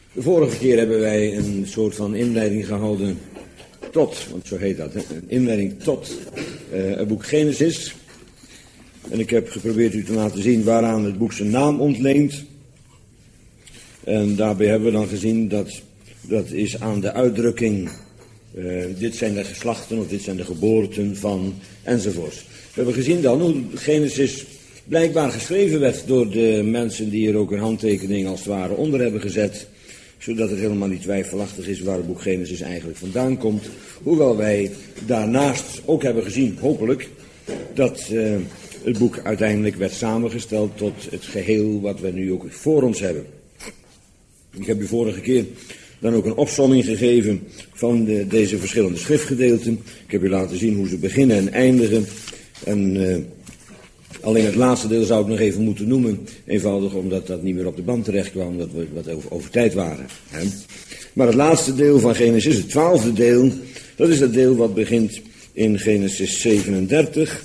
De vorige keer hebben wij een soort van inleiding gehouden tot, want zo heet dat, een inleiding tot het boek Genesis. En ik heb geprobeerd u te laten zien waaraan het boek zijn naam ontleent. En daarbij hebben we dan gezien dat is aan de uitdrukking, dit zijn de geslachten of dit zijn de geboorten van enzovoorts. We hebben gezien dan hoe Genesis blijkbaar geschreven werd door de mensen die er ook een handtekening als het ware onder hebben gezet, zodat het helemaal niet twijfelachtig is waar het boek Genesis eigenlijk vandaan komt. Hoewel wij daarnaast ook hebben gezien, hopelijk, dat het boek uiteindelijk werd samengesteld tot het geheel wat we nu ook voor ons hebben. Ik heb u vorige keer dan ook een opsomming gegeven van deze verschillende schriftgedeelten. Ik heb u laten zien hoe ze beginnen en eindigen. En alleen het laatste deel zou ik nog even moeten noemen. Eenvoudig omdat dat niet meer op de band terecht kwam, omdat we wat over tijd waren. Hè. Maar het laatste deel van Genesis, het 12e deel, dat is het deel wat begint in Genesis 37,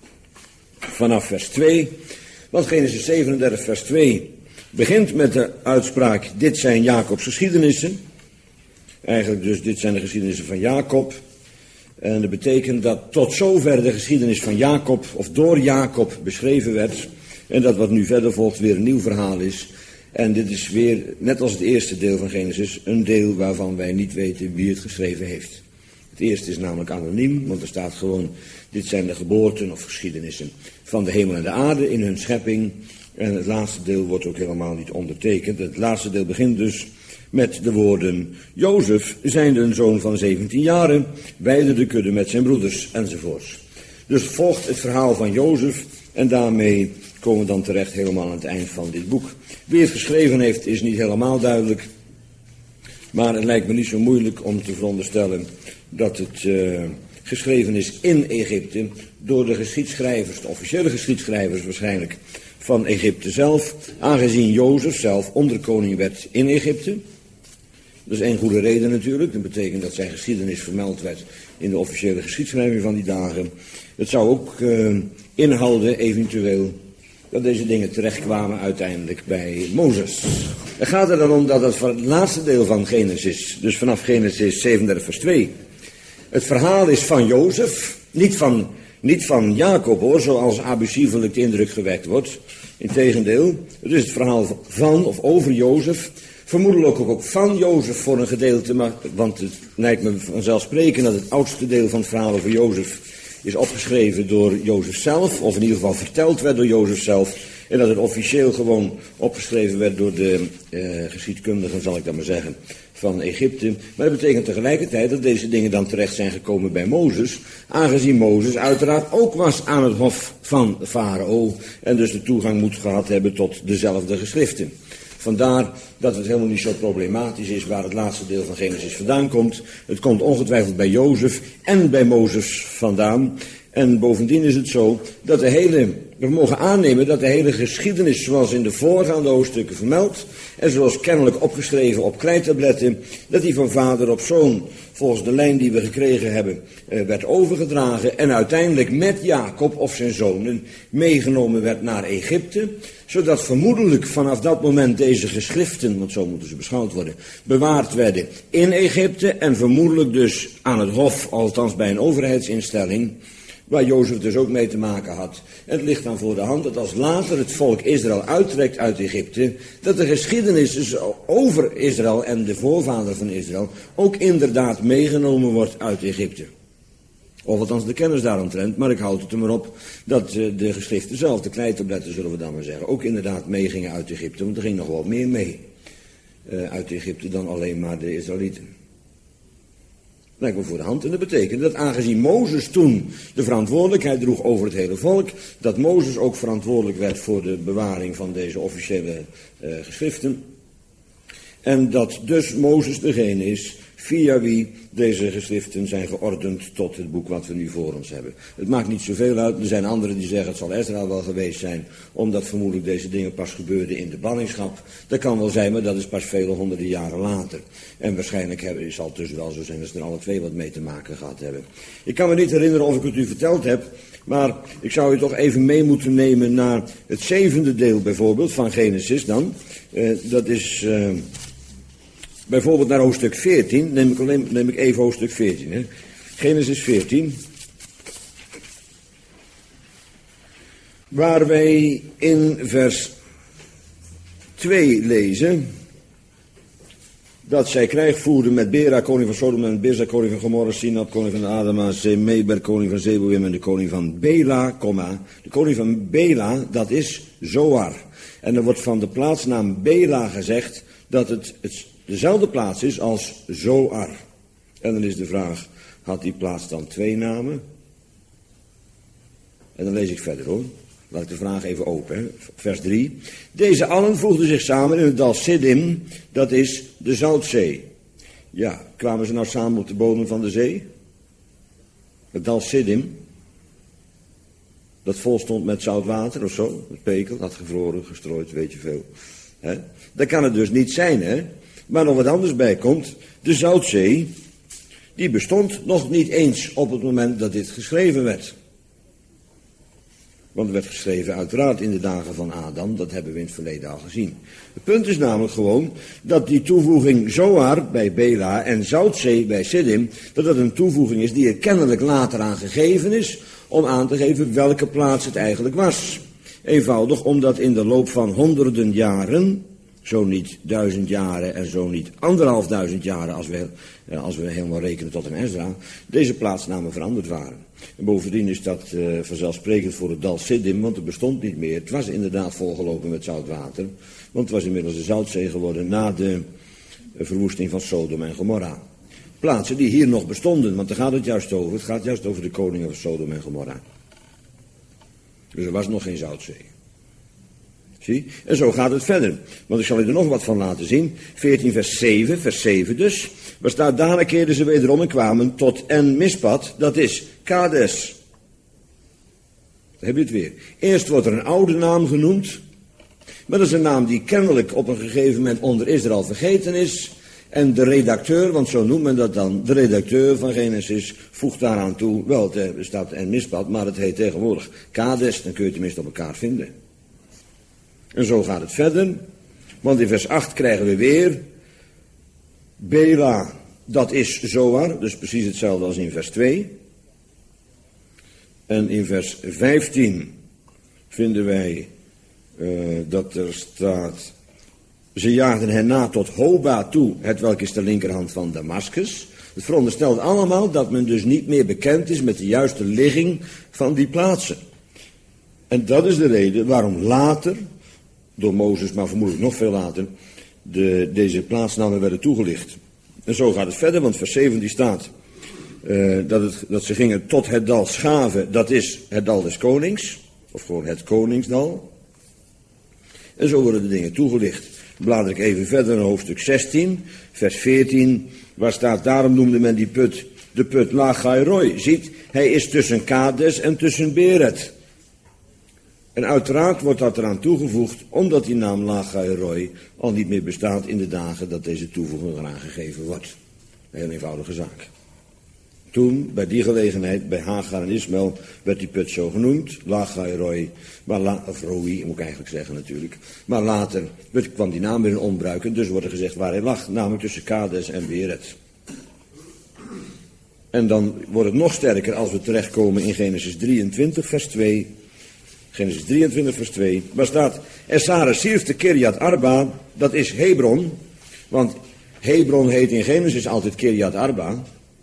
vanaf vers 2. Want Genesis 37, vers 2 begint met de uitspraak, dit zijn Jacobs geschiedenissen. Eigenlijk dus, dit zijn de geschiedenissen van Jacob. En dat betekent dat tot zover de geschiedenis van Jacob, of door Jacob, beschreven werd. En dat wat nu verder volgt weer een nieuw verhaal is. En dit is weer, net als het eerste deel van Genesis, een deel waarvan wij niet weten wie het geschreven heeft. Het eerste is namelijk anoniem, want er staat gewoon, dit zijn de geboorten of geschiedenissen van de hemel en de aarde in hun schepping. En het laatste deel wordt ook helemaal niet ondertekend. Het laatste deel begint dus met de woorden, Jozef zijnde een zoon van 17 jaren, weidde de kudde met zijn broeders, enzovoorts. Dus volgt het verhaal van Jozef en daarmee komen we dan terecht helemaal aan het eind van dit boek. Wie het geschreven heeft is niet helemaal duidelijk, maar het lijkt me niet zo moeilijk om te veronderstellen dat het geschreven is in Egypte door de geschiedschrijvers, de officiële geschiedschrijvers waarschijnlijk, van Egypte zelf, aangezien Jozef zelf onderkoning werd in Egypte. Dat is één goede reden natuurlijk. Dat betekent dat zijn geschiedenis vermeld werd in de officiële geschiedschrijving van die dagen. Het zou ook inhouden eventueel dat deze dingen terechtkwamen uiteindelijk bij Mozes. Het gaat er dan om dat het laatste deel van Genesis, dus vanaf Genesis 37 vers 2, het verhaal is van Jozef, niet van Jacob hoor, zoals abusievelijk de indruk gewekt wordt. Integendeel, het is het verhaal van of over Jozef. Vermoedelijk ook van Jozef voor een gedeelte, want het lijkt me vanzelfsprekend dat het oudste deel van het verhaal over Jozef is opgeschreven door Jozef zelf, of in ieder geval verteld werd door Jozef zelf, en dat het officieel gewoon opgeschreven werd door de geschiedkundigen, zal ik dan maar zeggen, van Egypte. Maar dat betekent tegelijkertijd dat deze dingen dan terecht zijn gekomen bij Mozes, aangezien Mozes uiteraard ook was aan het hof van Farao en dus de toegang moet gehad hebben tot dezelfde geschriften. Vandaar dat het helemaal niet zo problematisch is waar het laatste deel van Genesis vandaan komt. Het komt ongetwijfeld bij Jozef en bij Mozes vandaan. En bovendien is het zo dat we mogen aannemen dat de hele geschiedenis zoals in de voorgaande hoofdstukken vermeld en zoals kennelijk opgeschreven op kleitabletten, dat die van vader op zoon volgens de lijn die we gekregen hebben werd overgedragen en uiteindelijk met Jacob of zijn zonen meegenomen werd naar Egypte, zodat vermoedelijk vanaf dat moment deze geschriften, want zo moeten ze beschouwd worden, bewaard werden in Egypte en vermoedelijk dus aan het hof, althans bij een overheidsinstelling, waar Jozef dus ook mee te maken had. En het ligt dan voor de hand dat als later het volk Israël uittrekt uit Egypte, dat de geschiedenis dus over Israël en de voorvader van Israël ook inderdaad meegenomen wordt uit Egypte. Of althans de kennis daaromtrent, maar ik houd het er maar op dat de geschriften zelf, de kleitabletten zullen we dan maar zeggen, ook inderdaad meegingen uit Egypte, want er ging nog wel meer mee uit Egypte dan alleen maar de Israëlieten. Lijkt me voor de hand. En dat betekent dat aangezien Mozes toen de verantwoordelijkheid droeg over het hele volk, dat Mozes ook verantwoordelijk werd voor de bewaring van deze officiële geschriften. En dat dus Mozes degene is via wie deze geschriften zijn geordend tot het boek wat we nu voor ons hebben. Het maakt niet zoveel uit. Er zijn anderen die zeggen het zal Ezra wel geweest zijn, omdat vermoedelijk deze dingen pas gebeurden in de ballingschap. Dat kan wel zijn, maar dat is pas vele honderden jaren later. En waarschijnlijk zal het dus wel zo zijn dat ze er alle twee wat mee te maken gehad hebben. Ik kan me niet herinneren of ik het u verteld heb, maar ik zou u toch even mee moeten nemen naar het 7e deel bijvoorbeeld van Genesis dan. Dat is bijvoorbeeld naar hoofdstuk 14, neem ik even hoofdstuk 14. Hè. Genesis 14. Waar wij in vers 2 lezen dat zij krijg voerden met Bera, koning van Sodom, en Birza, koning van Gomorra, Sinab, koning van Adama, Zemeber, koning van Zeboim, en de koning van Bela, de koning van Bela, dat is Zoar. En er wordt van de plaatsnaam Bela gezegd dat het dezelfde plaats is als Zoar. En dan is de vraag, had die plaats dan 2 namen? En dan lees ik verder hoor. Laat ik de vraag even open. Hè. Vers 3. Deze allen voegden zich samen in het dal Siddim, dat is de Zoutzee. Ja, kwamen ze nou samen op de bodem van de zee? Het dal Siddim, dat vol stond met zout water of zo. Het pekel had gevroren, gestrooid, weet je veel. Hè? Dat kan het dus niet zijn, hè. Maar nog wat anders bij komt. De Zoutzee, die bestond nog niet eens op het moment dat dit geschreven werd. Want het werd geschreven uiteraard in de dagen van Adam, dat hebben we in het verleden al gezien. Het punt is namelijk gewoon dat die toevoeging Zoar bij Bela en Zoutzee bij Siddim, dat dat een toevoeging is die er kennelijk later aan gegeven is, om aan te geven welke plaats het eigenlijk was. Eenvoudig omdat in de loop van honderden jaren, zo niet 1000 jaren en zo niet 1500 jaren als we helemaal rekenen tot een Ezra, deze plaatsnamen veranderd waren. En bovendien is dat vanzelfsprekend voor het dal Siddim, want het bestond niet meer. Het was inderdaad volgelopen met zoutwater, want het was inmiddels de Zoutzee geworden na de verwoesting van Sodom en Gomorra. Plaatsen die hier nog bestonden, want daar gaat het juist over. Het gaat juist over de koningen van Sodom en Gomorra. Dus er was nog geen Zoutzee. Zie? En zo gaat het verder. Want ik zal u er nog wat van laten zien. 14 vers 7 dus. Waar staat, daarna keerden ze wederom en kwamen tot En-Mispat, dat is Kades. Daar heb je het weer. Eerst wordt er een oude naam genoemd. Maar dat is een naam die kennelijk op een gegeven moment onder Israël vergeten is. En de redacteur, want zo noemt men dat dan, de redacteur van Genesis voegt daaraan toe, wel, er staat En-Mispat, maar het heet tegenwoordig Kades. Dan kun je het tenminste op elkaar vinden. En zo gaat het verder. Want in vers 8 krijgen we weer Bela, dat is Zoar, dus precies hetzelfde als in vers 2. En in vers 15 vinden wij dat er staat, ze jaagden hen na tot Hoba toe, hetwelk is de linkerhand van Damascus. Het veronderstelt allemaal dat men dus niet meer bekend is met de juiste ligging van die plaatsen. En dat is de reden waarom later, door Mozes, maar vermoedelijk nog veel later, deze plaatsnamen werden toegelicht. En zo gaat het verder, want vers 17 staat dat ze gingen tot het dal Schave, dat is het dal des konings, of gewoon het koningsdal. En zo worden de dingen toegelicht. Blader ik even verder naar hoofdstuk 16, vers 14, waar staat, daarom noemde men die put de put Lachairoi. Ziet, hij is tussen Kades en tussen Beret. En uiteraard wordt dat eraan toegevoegd, omdat die naam Lachairoi al niet meer bestaat in de dagen dat deze toevoeging eraan gegeven wordt. Een heel eenvoudige zaak. Toen, bij die gelegenheid, bij Hagar en Ismael, werd die put zo genoemd, Lachairoi, of Roi, moet ik eigenlijk zeggen natuurlijk. Maar later kwam die naam weer in onbruik en dus wordt er gezegd waar hij lag, namelijk tussen Kades en Beret. En dan wordt het nog sterker als we terechtkomen in Genesis 23, vers 2. Genesis 23, vers 2. Waar staat, en Sarah stierf te Kirjat Arba, dat is Hebron. Want Hebron heet in Genesis altijd Kirjat Arba.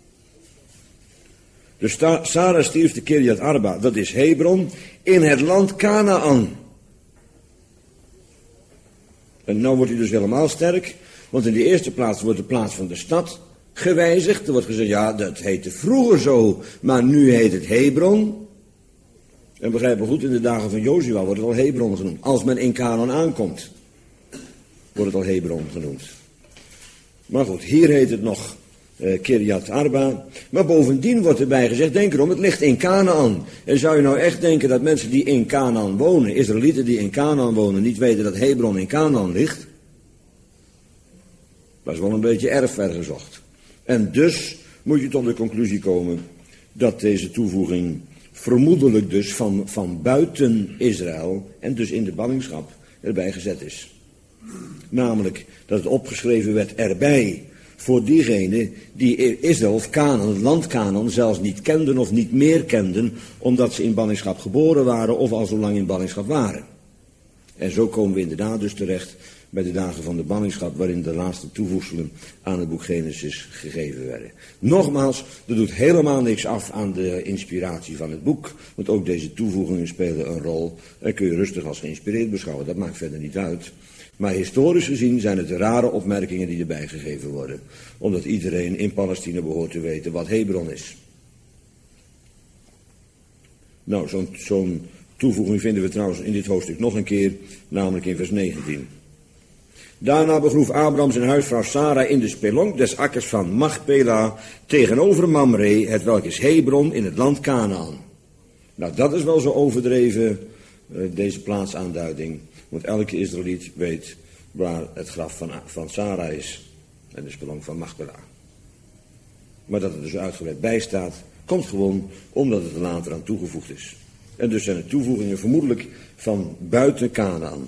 Dus Sarah stierf te Kirjat Arba, dat is Hebron, in het land Kanaan. En nou wordt hij dus helemaal sterk, want in de eerste plaats wordt de plaats van de stad gewijzigd. Er wordt gezegd, ja, dat heette vroeger zo, maar nu heet het Hebron. En begrijp me goed, in de dagen van Jozua wordt het al Hebron genoemd. Als men in Kanaan aankomt, wordt het al Hebron genoemd. Maar goed, hier heet het nog Kirjat Arba. Maar bovendien wordt erbij gezegd, denk erom, het ligt in Kanaan. En zou je nou echt denken dat mensen die in Kanaan wonen, Israëlieten die in Kanaan wonen, niet weten dat Hebron in Kanaan ligt? Dat is wel een beetje erg ver gezocht. En dus moet je tot de conclusie komen dat deze toevoeging vermoedelijk dus van buiten Israël en dus in de ballingschap erbij gezet is. Namelijk dat het opgeschreven werd erbij voor diegenen die Israël of Canaan, het land Canaan, zelfs niet kenden of niet meer kenden, omdat ze in ballingschap geboren waren of al zo lang in ballingschap waren. En zo komen we inderdaad dus terecht bij de dagen van de ballingschap, waarin de laatste toevoegselen aan het boek Genesis gegeven werden. Nogmaals, dat doet helemaal niks af aan de inspiratie van het boek, want ook deze toevoegingen spelen een rol. En kun je rustig als geïnspireerd beschouwen, dat maakt verder niet uit. Maar historisch gezien zijn het rare opmerkingen die erbij gegeven worden, omdat iedereen in Palestina behoort te weten wat Hebron is. Nou, zo'n toevoeging vinden we trouwens in dit hoofdstuk nog een keer, namelijk in vers 19. Daarna begroef Abraham zijn huisvrouw Sarah in de spelonk des akkers van Machpela tegenover Mamre, hetwelk is Hebron in het land Canaan. Nou, dat is wel zo overdreven, deze plaatsaanduiding. Want elke Israëliet weet waar het graf van Sarah is en de spelonk van Machpela. Maar dat het er zo uitgebreid bij staat, komt gewoon omdat het er later aan toegevoegd is. En dus zijn de toevoegingen vermoedelijk van buiten Canaan.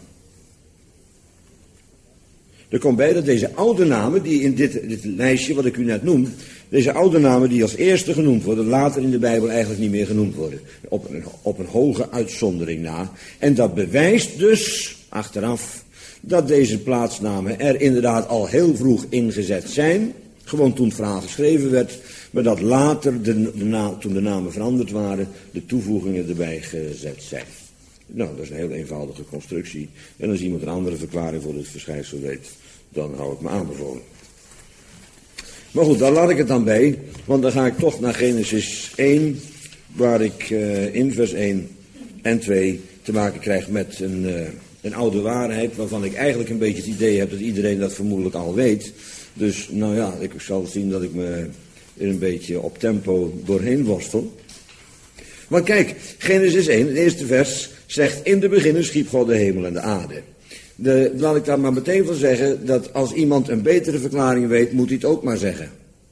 Er komt bij dat deze oude namen, die in dit lijstje wat ik u net noem, deze oude namen die als eerste genoemd worden, later in de Bijbel eigenlijk niet meer genoemd worden. Op een hoge uitzondering na. En dat bewijst dus, achteraf, dat deze plaatsnamen er inderdaad al heel vroeg ingezet zijn. Gewoon toen het verhaal geschreven werd, maar dat later, toen de namen veranderd waren, de toevoegingen erbij gezet zijn. Nou, dat is een heel eenvoudige constructie. En als iemand een andere verklaring voor het verschijnsel weet, dan hou ik me aanbevolen. Maar goed, daar laat ik het dan bij, want dan ga ik toch naar Genesis 1, waar ik in vers 1 en 2 te maken krijg met een oude waarheid, waarvan ik eigenlijk een beetje het idee heb dat iedereen dat vermoedelijk al weet. Dus nou ja, ik zal zien dat ik me er een beetje op tempo doorheen worstel. Maar kijk, Genesis 1, het eerste vers, zegt: in de beginnen schiep God de hemel en de aarde. Laat ik daar maar meteen van zeggen, dat als iemand een betere verklaring weet, moet hij het ook maar zeggen.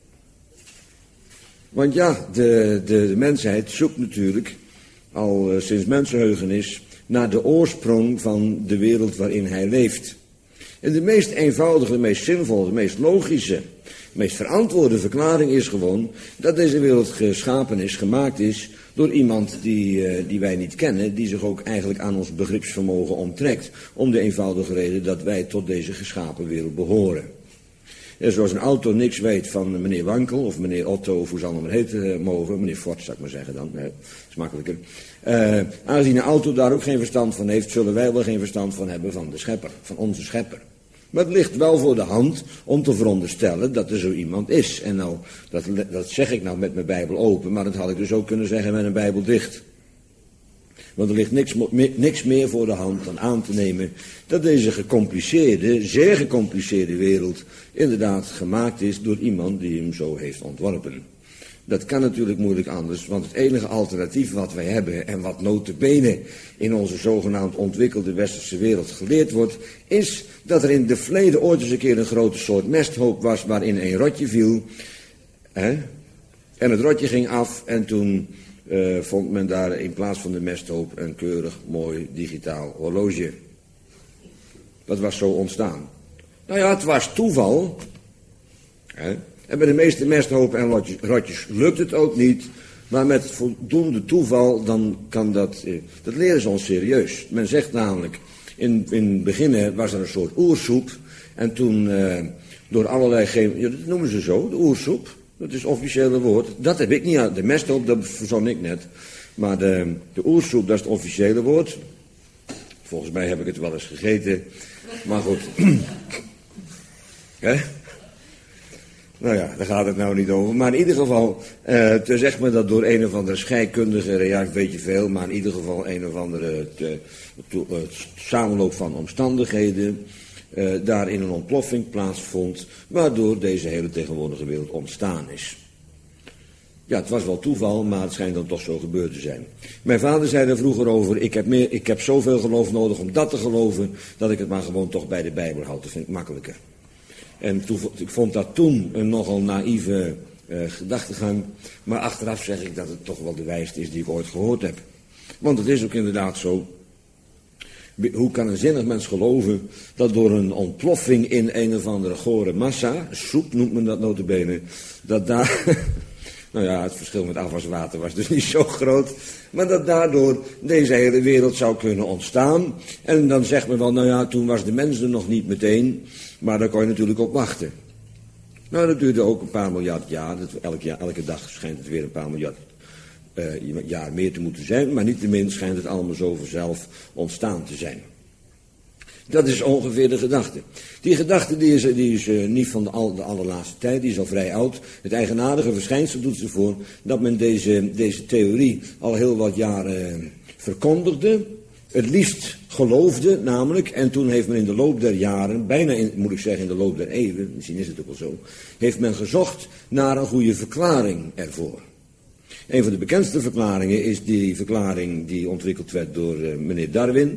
Want ja, de mensheid zoekt natuurlijk al sinds mensenheugenis naar de oorsprong van de wereld waarin hij leeft. En de meest eenvoudige, de meest zinvolle, de meest logische, de meest verantwoorde verklaring is gewoon dat deze wereld geschapen is, gemaakt is door iemand die wij niet kennen, die zich ook eigenlijk aan ons begripsvermogen onttrekt. Om de eenvoudige reden dat wij tot deze geschapen wereld behoren. En zoals een auto niks weet van meneer Wankel of meneer Otto, of hoe zal het maar heten mogen, meneer Ford zou ik maar zeggen dan, dat is makkelijker. Aangezien een auto daar ook geen verstand van heeft, zullen wij wel geen verstand van hebben van de schepper, van onze schepper. Maar het ligt wel voor de hand om te veronderstellen dat er zo iemand is. En nou, dat zeg ik nou met mijn Bijbel open, maar dat had ik dus ook kunnen zeggen met een Bijbel dicht. Want er ligt niks meer voor de hand dan aan te nemen dat deze gecompliceerde, zeer gecompliceerde wereld inderdaad gemaakt is door iemand die hem zo heeft ontworpen. Dat kan natuurlijk moeilijk anders, want het enige alternatief wat wij hebben en wat nota bene in onze zogenaamd ontwikkelde westerse wereld geleerd wordt, is dat er in de verleden ooit eens een keer een grote soort mesthoop was waarin een rotje viel. En het rotje ging af en toen vond men daar in plaats van de mesthoop een keurig mooi digitaal horloge. Dat was zo ontstaan. Nou ja, het was toeval. En bij de meeste mesthopen en rotjes lukt het ook niet. Maar met voldoende toeval, dan kan dat leren ze ons serieus. Men zegt namelijk, in het begin was er een soort oersoep. En toen door allerlei dat noemen ze zo, de oersoep. Dat is het officiële woord. Dat heb ik niet aan. De mesthoop, dat verzon ik net. Maar de oersoep, dat is het officiële woord. Volgens mij heb ik het wel eens gegeten. Maar goed. Nou ja, daar gaat het nou niet over. Maar in ieder geval, te zeg maar dat door een of andere scheikundige, ja, ik weet je veel, maar in ieder geval een of andere samenloop van omstandigheden, daarin een ontploffing plaatsvond, waardoor deze hele tegenwoordige wereld ontstaan is. Ja, het was wel toeval, maar het schijnt dan toch zo gebeurd te zijn. Mijn vader zei er vroeger over, ik heb zoveel geloof nodig om dat te geloven, dat ik het maar gewoon toch bij de Bijbel houd. Dat vind ik makkelijker. En ik vond dat toen een nogal naïeve gedachtegang, maar achteraf zeg ik dat het toch wel de wijste is die ik ooit gehoord heb. Want het is ook inderdaad zo Hoe kan een zinnig mens geloven dat door een ontploffing in een of andere gore massa, soep noemt men dat nota bene, dat daar, nou ja, het verschil met afwaswater was dus niet zo groot, maar dat daardoor deze hele wereld zou kunnen ontstaan. En dan zegt men wel, nou ja, toen was de mens er nog niet meteen, maar daar kon je natuurlijk op wachten. Nou, dat duurde ook een paar miljard jaar, elke dag schijnt het weer een paar miljard jaar meer te moeten zijn, maar niettemin schijnt het allemaal zo vanzelf ontstaan te zijn. Dat is ongeveer de gedachte. Die gedachte die is niet van de allerlaatste tijd, die is al vrij oud. Het eigenaardige verschijnsel doet ze voor dat men deze theorie al heel wat jaren verkondigde. Het liefst geloofde namelijk, en toen heeft men in de loop der jaren, moet ik zeggen in de loop der eeuwen, misschien is het ook wel zo, heeft men gezocht naar een goede verklaring ervoor. Een van de bekendste verklaringen is die verklaring die ontwikkeld werd door meneer Darwin.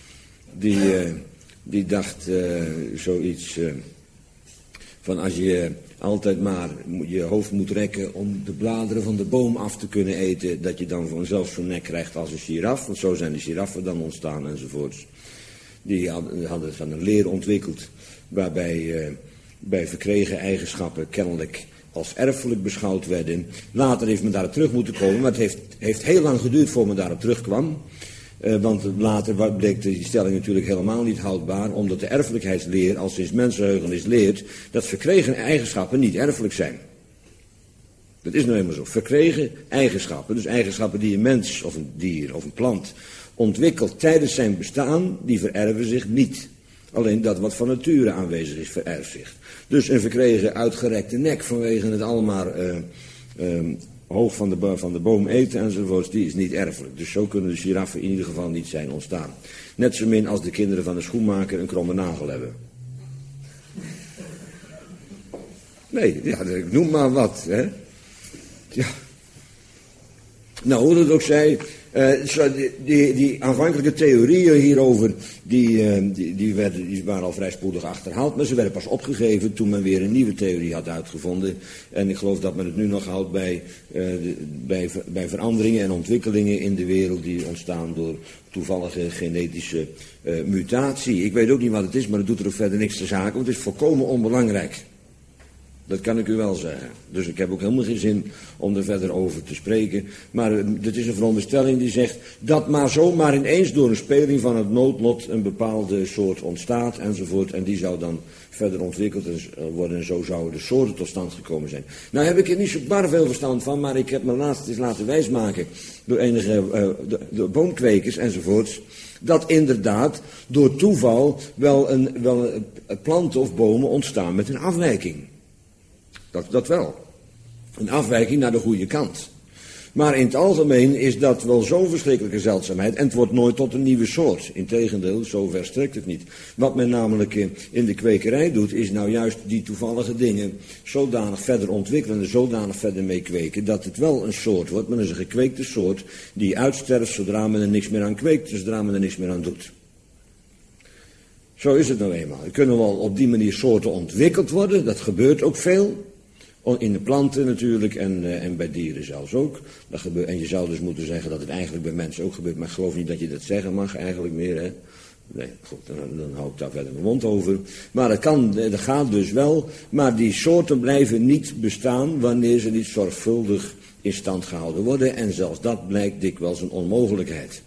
Die dacht zoiets van als je altijd maar je hoofd moet rekken om de bladeren van de boom af te kunnen eten, dat je dan vanzelf zo'n nek krijgt als een giraf, want zo zijn de giraffen dan ontstaan enzovoorts. Die hadden van een leer ontwikkeld waarbij bij verkregen eigenschappen kennelijk als erfelijk beschouwd werden. Later heeft men daarop terug moeten komen, maar het heeft heel lang geduurd voor men daarop terugkwam. Want later bleek die stelling natuurlijk helemaal niet houdbaar, omdat de erfelijkheidsleer al sinds mensenheugenis leert dat verkregen eigenschappen niet erfelijk zijn. Dat is nou eenmaal zo. Verkregen eigenschappen, dus eigenschappen die een mens of een dier of een plant ontwikkelt tijdens zijn bestaan, die vererven zich niet. Alleen dat wat van nature aanwezig is, vererft zich. Dus een verkregen uitgerekte nek vanwege het allemaal hoog van de boom eten enzovoorts, die is niet erfelijk. Dus zo kunnen de giraffen in ieder geval niet zijn ontstaan. Net zo min als de kinderen van de schoenmaker een kromme nagel hebben. Nee, ja, ik noem maar wat, hè. Ja. Nou, hoe dat ook zij, die aanvankelijke theorieën hierover, die waren al vrij spoedig achterhaald, maar ze werden pas opgegeven toen men weer een nieuwe theorie had uitgevonden. En ik geloof dat men het nu nog houdt bij veranderingen en ontwikkelingen in de wereld die ontstaan door toevallige genetische mutatie. Ik weet ook niet wat het is, maar het doet er ook verder niks te zaken, want het is volkomen onbelangrijk. Dat kan ik u wel zeggen. Dus ik heb ook helemaal geen zin om er verder over te spreken. Maar dit is een veronderstelling die zegt dat maar zomaar ineens door een speling van het noodlot een bepaalde soort ontstaat enzovoort. En die zou dan verder ontwikkeld worden en zo zouden de soorten tot stand gekomen zijn. Nou heb ik er niet zo bar veel verstand van, maar ik heb me laatst eens laten wijsmaken door enige door boomkwekers enzovoorts. Dat inderdaad door toeval wel een planten of bomen ontstaan met een afwijking. Dat wel. Een afwijking naar de goede kant. Maar in het algemeen is dat wel zo'n verschrikkelijke zeldzaamheid. En het wordt nooit tot een nieuwe soort. Integendeel, zo ver strekt het niet. Wat men namelijk in de kwekerij doet, is nou juist die toevallige dingen zodanig verder ontwikkelen en zodanig verder mee kweken, dat het wel een soort wordt. Maar dat is een gekweekte soort die uitsterft zodra men er niks meer aan kweekt, zodra men er niks meer aan doet. Zo is het nou eenmaal. Er kunnen wel op die manier soorten ontwikkeld worden, dat gebeurt ook veel. In de planten natuurlijk en bij dieren zelfs ook. Dat gebeurt, en je zou dus moeten zeggen dat het eigenlijk bij mensen ook gebeurt. Maar ik geloof niet dat je dat zeggen mag eigenlijk meer. Hè? Nee, goed, dan hou ik daar verder mijn mond over. Maar dat gaat dus wel. Maar die soorten blijven niet bestaan wanneer ze niet zorgvuldig in stand gehouden worden. En zelfs dat blijkt dikwijls een onmogelijkheid.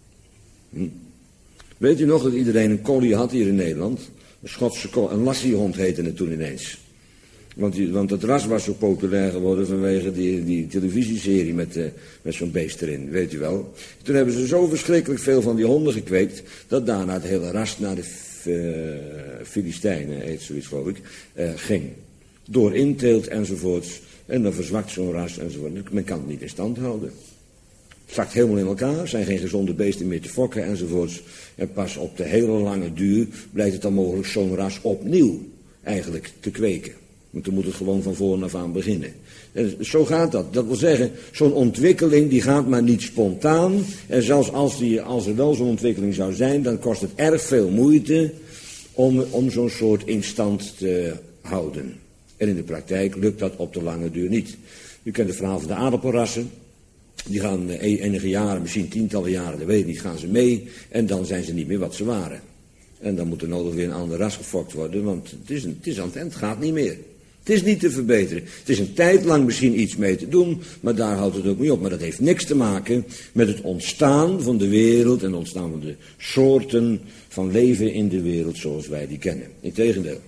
Weet u nog dat iedereen een collie had hier in Nederland? Een Schotse een lassiehond heette het toen ineens. Want het ras was zo populair geworden vanwege die televisieserie met zo'n beest erin, weet u wel. Toen hebben ze zo verschrikkelijk veel van die honden gekweekt, dat daarna het hele ras naar de Filistijnen, heet zoiets geloof ik, ging. Door inteelt enzovoorts. En dan verzwakt zo'n ras enzovoort. Men kan het niet in stand houden. Het zakt helemaal in elkaar, zijn geen gezonde beesten meer te fokken enzovoorts. En pas op de hele lange duur blijkt het dan mogelijk zo'n ras opnieuw eigenlijk te kweken. Want dan moet het gewoon van voren af aan beginnen. En zo gaat dat. Dat wil zeggen, zo'n ontwikkeling die gaat maar niet spontaan. En zelfs als er wel zo'n ontwikkeling zou zijn, dan kost het erg veel moeite om zo'n soort in stand te houden. En in de praktijk lukt dat op de lange duur niet. U kent het verhaal van de aardappelrassen. Die gaan enige jaren, misschien tientallen jaren, dat weet ik niet, gaan ze mee. En dan zijn ze niet meer wat ze waren. En dan moet er nodig weer een ander ras gefokt worden, want het is aan het eind, het gaat niet meer. Het is niet te verbeteren. Het is een tijd lang misschien iets mee te doen, maar daar houdt het ook mee op. Maar dat heeft niks te maken met het ontstaan van de wereld en het ontstaan van de soorten van leven in de wereld zoals wij die kennen. Integendeel.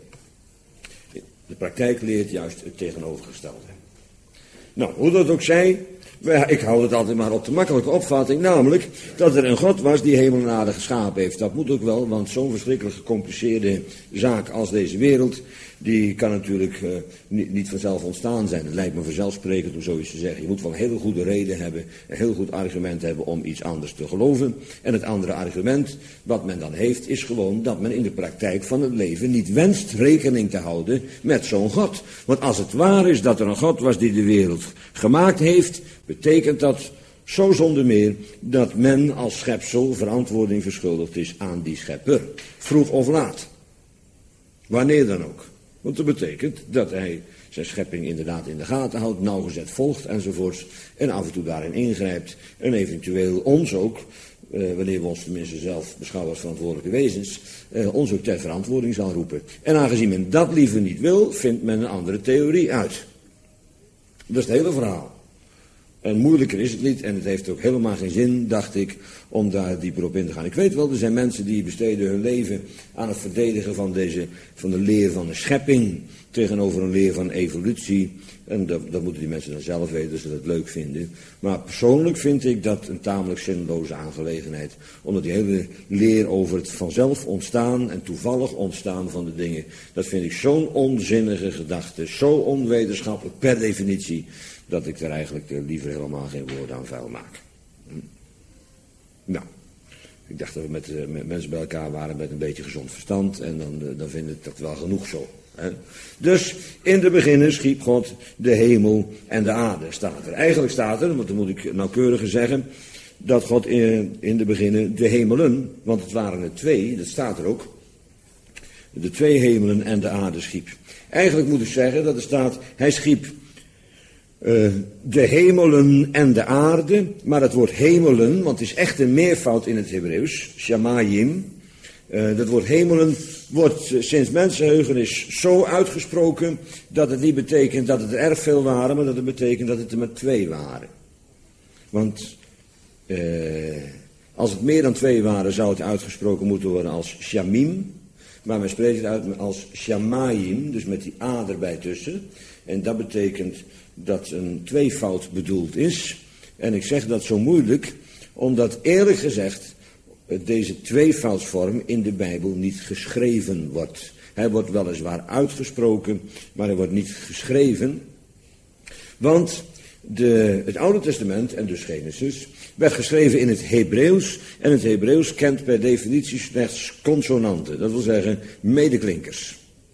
De praktijk leert juist het tegenovergestelde. Nou, hoe dat ook zij, ik hou het altijd maar op de makkelijke opvatting, namelijk dat er een God was die hemel en aarde geschapen heeft. Dat moet ook wel, want zo'n verschrikkelijk gecompliceerde zaak als deze wereld, die kan natuurlijk niet vanzelf ontstaan zijn. Het lijkt me vanzelfsprekend om zoiets te zeggen. Je moet wel een hele goede reden hebben, een heel goed argument hebben om iets anders te geloven. En het andere argument wat men dan heeft is gewoon dat men in de praktijk van het leven niet wenst rekening te houden met zo'n God. Want als het waar is dat er een God was die de wereld gemaakt heeft, betekent dat zo zonder meer dat men als schepsel verantwoording verschuldigd is aan die schepper. Vroeg of laat. Wanneer dan ook. Want dat betekent dat hij zijn schepping inderdaad in de gaten houdt, nauwgezet volgt enzovoorts. En af en toe daarin ingrijpt. En eventueel ons ook, wanneer we ons tenminste zelf beschouwen als verantwoordelijke wezens, ons ook ter verantwoording zal roepen. En aangezien men dat liever niet wil, vindt men een andere theorie uit. Dat is het hele verhaal. En moeilijker is het niet en het heeft ook helemaal geen zin, dacht ik, om daar dieper op in te gaan. Ik weet wel, er zijn mensen die besteden hun leven aan het verdedigen van de leer van de schepping tegenover een leer van evolutie. En dat moeten die mensen dan zelf weten, dat ze dat leuk vinden. Maar persoonlijk vind ik dat een tamelijk zinloze aangelegenheid. Omdat die hele leer over het vanzelf ontstaan en toevallig ontstaan van de dingen, dat vind ik zo'n onzinnige gedachte, zo onwetenschappelijk per definitie, dat ik er eigenlijk liever helemaal geen woord aan vuil maak. Nou, ik dacht dat we met mensen bij elkaar waren met een beetje gezond verstand en dan vind ik dat wel genoeg zo. Hè? Dus in de beginnen schiep God de hemel en de aarde, staat er. Eigenlijk staat er, want dan moet ik nauwkeuriger zeggen, dat God in de beginnen de hemelen, want het waren er twee, dat staat er ook, de twee hemelen en de aarde schiep. Eigenlijk moet ik zeggen dat er staat, hij schiep de hemelen en de aarde, maar het woord hemelen, want het is echt een meervoud in het Hebreeuws, shamayim. Dat woord hemelen wordt sinds mensenheugenis zo uitgesproken dat het niet betekent dat het er erg veel waren, maar dat het betekent dat het er maar twee waren. Want als het meer dan twee waren, zou het uitgesproken moeten worden als shamim, maar men spreekt het uit als shamayim, dus met die a erbij tussen. En dat betekent dat een tweevoud bedoeld is. En ik zeg dat zo moeilijk, omdat eerlijk gezegd deze tweevoudsvorm in de Bijbel niet geschreven wordt. Hij wordt weliswaar uitgesproken, maar hij wordt niet geschreven. Want het Oude Testament, en dus Genesis, werd geschreven in het Hebreeuws. En het Hebreeuws kent per definitie slechts consonanten. Dat wil zeggen medeklinkers.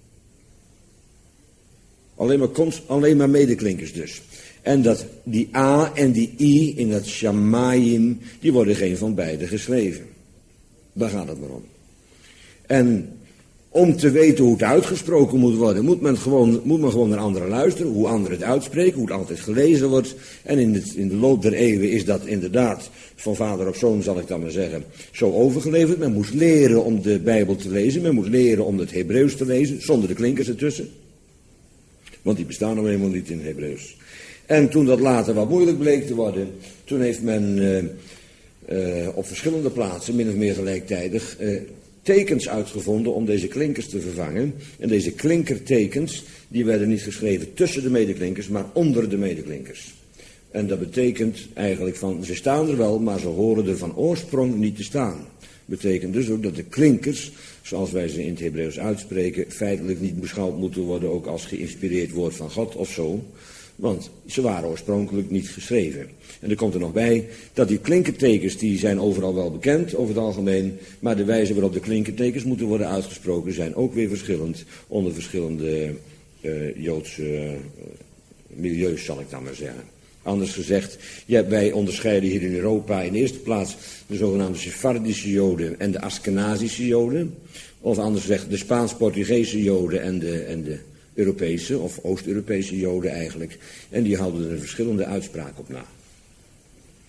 Alleen maar medeklinkers dus. En die A en die I in dat shamayim, die worden geen van beide geschreven. Daar gaat het maar om. En om te weten hoe het uitgesproken moet worden, moet men gewoon naar anderen luisteren, hoe anderen het uitspreken, hoe het altijd gelezen wordt. En in de loop der eeuwen is dat inderdaad van vader op zoon, zal ik dan maar zeggen, zo overgeleverd. Men moest leren om de Bijbel te lezen, men moest leren om het Hebreeuws te lezen, zonder de klinkers ertussen. Want die bestaan nou helemaal niet in het Hebreeuws. En toen dat later wat moeilijk bleek te worden, toen heeft men op verschillende plaatsen, min of meer gelijktijdig, tekens uitgevonden om deze klinkers te vervangen. En deze klinkertekens, die werden niet geschreven tussen de medeklinkers, maar onder de medeklinkers. En dat betekent eigenlijk ze staan er wel, maar ze horen er van oorsprong niet te staan. Betekent dus ook dat de klinkers, zoals wij ze in het Hebreeuws uitspreken, feitelijk niet beschouwd moeten worden ook als geïnspireerd woord van God of zo. Want ze waren oorspronkelijk niet geschreven. En er komt er nog bij dat die klinkertekens, die zijn overal wel bekend over het algemeen, maar de wijze waarop de klinkertekens moeten worden uitgesproken zijn ook weer verschillend onder verschillende Joodse milieus, zal ik dan maar zeggen. Anders gezegd, wij onderscheiden hier in Europa in de eerste plaats de zogenaamde Sephardische Joden en de Askenazische Joden. Of anders gezegd de Spaans-Portugese Joden en de Europese of Oost-Europese Joden eigenlijk. En die houden er een verschillende uitspraak op na.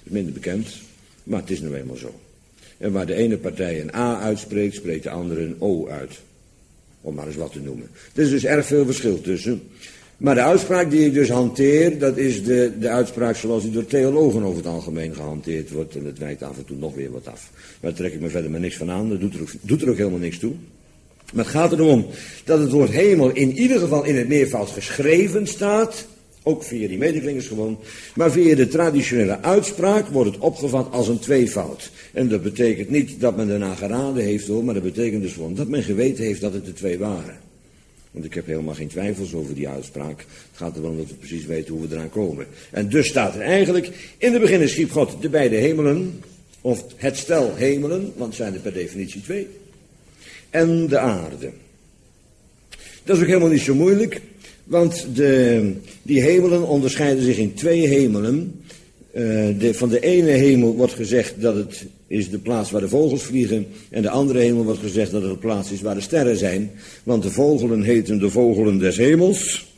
Minder bekend, maar het is nou eenmaal zo. En waar de ene partij een A uitspreekt, spreekt de andere een O uit. Om maar eens wat te noemen. Er is dus erg veel verschil tussen. Maar de uitspraak die ik dus hanteer, dat is de uitspraak zoals die door theologen over het algemeen gehanteerd wordt. En het wijkt af en toe nog weer wat af. Daar trek ik me verder maar niks van aan, dat doet er ook helemaal niks toe. Maar het gaat erom dat het woord hemel in ieder geval in het meervoud geschreven staat. Ook via die medeklingers gewoon. Maar via de traditionele uitspraak wordt het opgevat als een tweevoud. En dat betekent niet dat men daarna geraden heeft hoor, maar dat betekent dus gewoon dat men geweten heeft dat het er twee waren. Want ik heb helemaal geen twijfels over die uitspraak. Het gaat erom dat we precies weten hoe we eraan komen. En dus staat er eigenlijk, in de beginnen schiep God de beide hemelen, of het stel hemelen, want het zijn er per definitie twee, en de aarde. Dat is ook helemaal niet zo moeilijk, want die hemelen onderscheiden zich in twee hemelen. Van de ene hemel wordt gezegd dat het is de plaats waar de vogels vliegen. En de andere hemel wordt gezegd dat het de plaats is waar de sterren zijn. Want de vogelen heten de vogelen des hemels.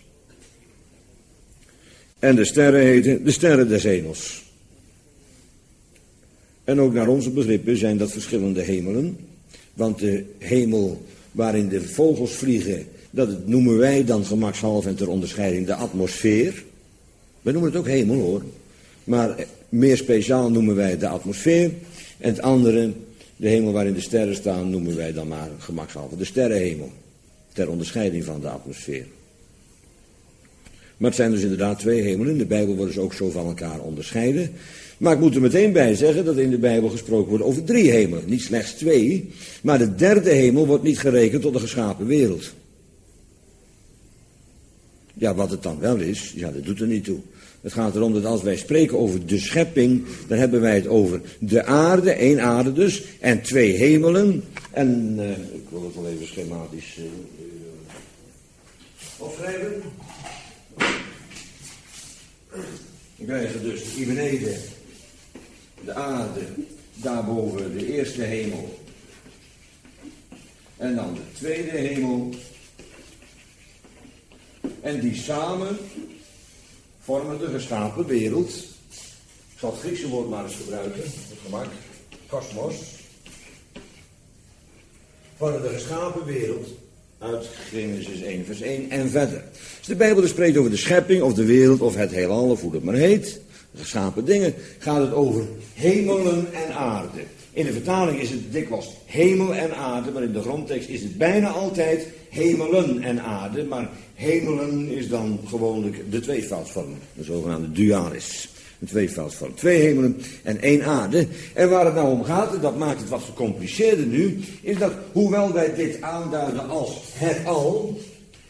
En de sterren heten de sterren des hemels. En ook naar onze begrippen zijn dat verschillende hemelen. Want de hemel waarin de vogels vliegen, dat noemen wij dan gemakshalve en ter onderscheiding de atmosfeer. Wij noemen het ook hemel hoor. Maar meer speciaal noemen wij het de atmosfeer. En het andere, de hemel waarin de sterren staan, noemen wij dan maar gemakshalve de sterrenhemel. Ter onderscheiding van de atmosfeer. Maar het zijn dus inderdaad twee hemelen. In de Bijbel worden ze ook zo van elkaar onderscheiden. Maar ik moet er meteen bij zeggen dat in de Bijbel gesproken wordt over 3 hemelen. Niet slechts 2. Maar de derde hemel wordt niet gerekend tot de geschapen wereld. Ja, wat het dan wel is, ja, dat doet er niet toe. Het gaat erom dat als wij spreken over de schepping, dan hebben wij het over de aarde, 1 aarde dus, en 2 hemelen. En ik wil het wel even schematisch opschrijven. We krijgen dus hier beneden de aarde, daarboven de eerste hemel. En dan de tweede hemel. En die samen vormen de geschapen wereld. Ik zal het Griekse woord maar eens gebruiken, het gemak. Kosmos. Vormen de geschapen wereld uit Genesis 1 vers 1 en verder. Als de Bijbel dus spreekt over de schepping of de wereld of het heelal of hoe het maar heet, de geschapen dingen, gaat het over hemelen en aarde. In de vertaling is het dikwijls hemel en aarde, maar in de grondtekst is het bijna altijd hemelen en aarde. Maar hemelen is dan gewoonlijk de tweevoudsvorm, de zogenaamde dualis. Een tweevoudsvorm. 2 hemelen en 1 aarde. En waar het nou om gaat, en dat maakt het wat gecompliceerder nu, is dat hoewel wij dit aanduiden als het al,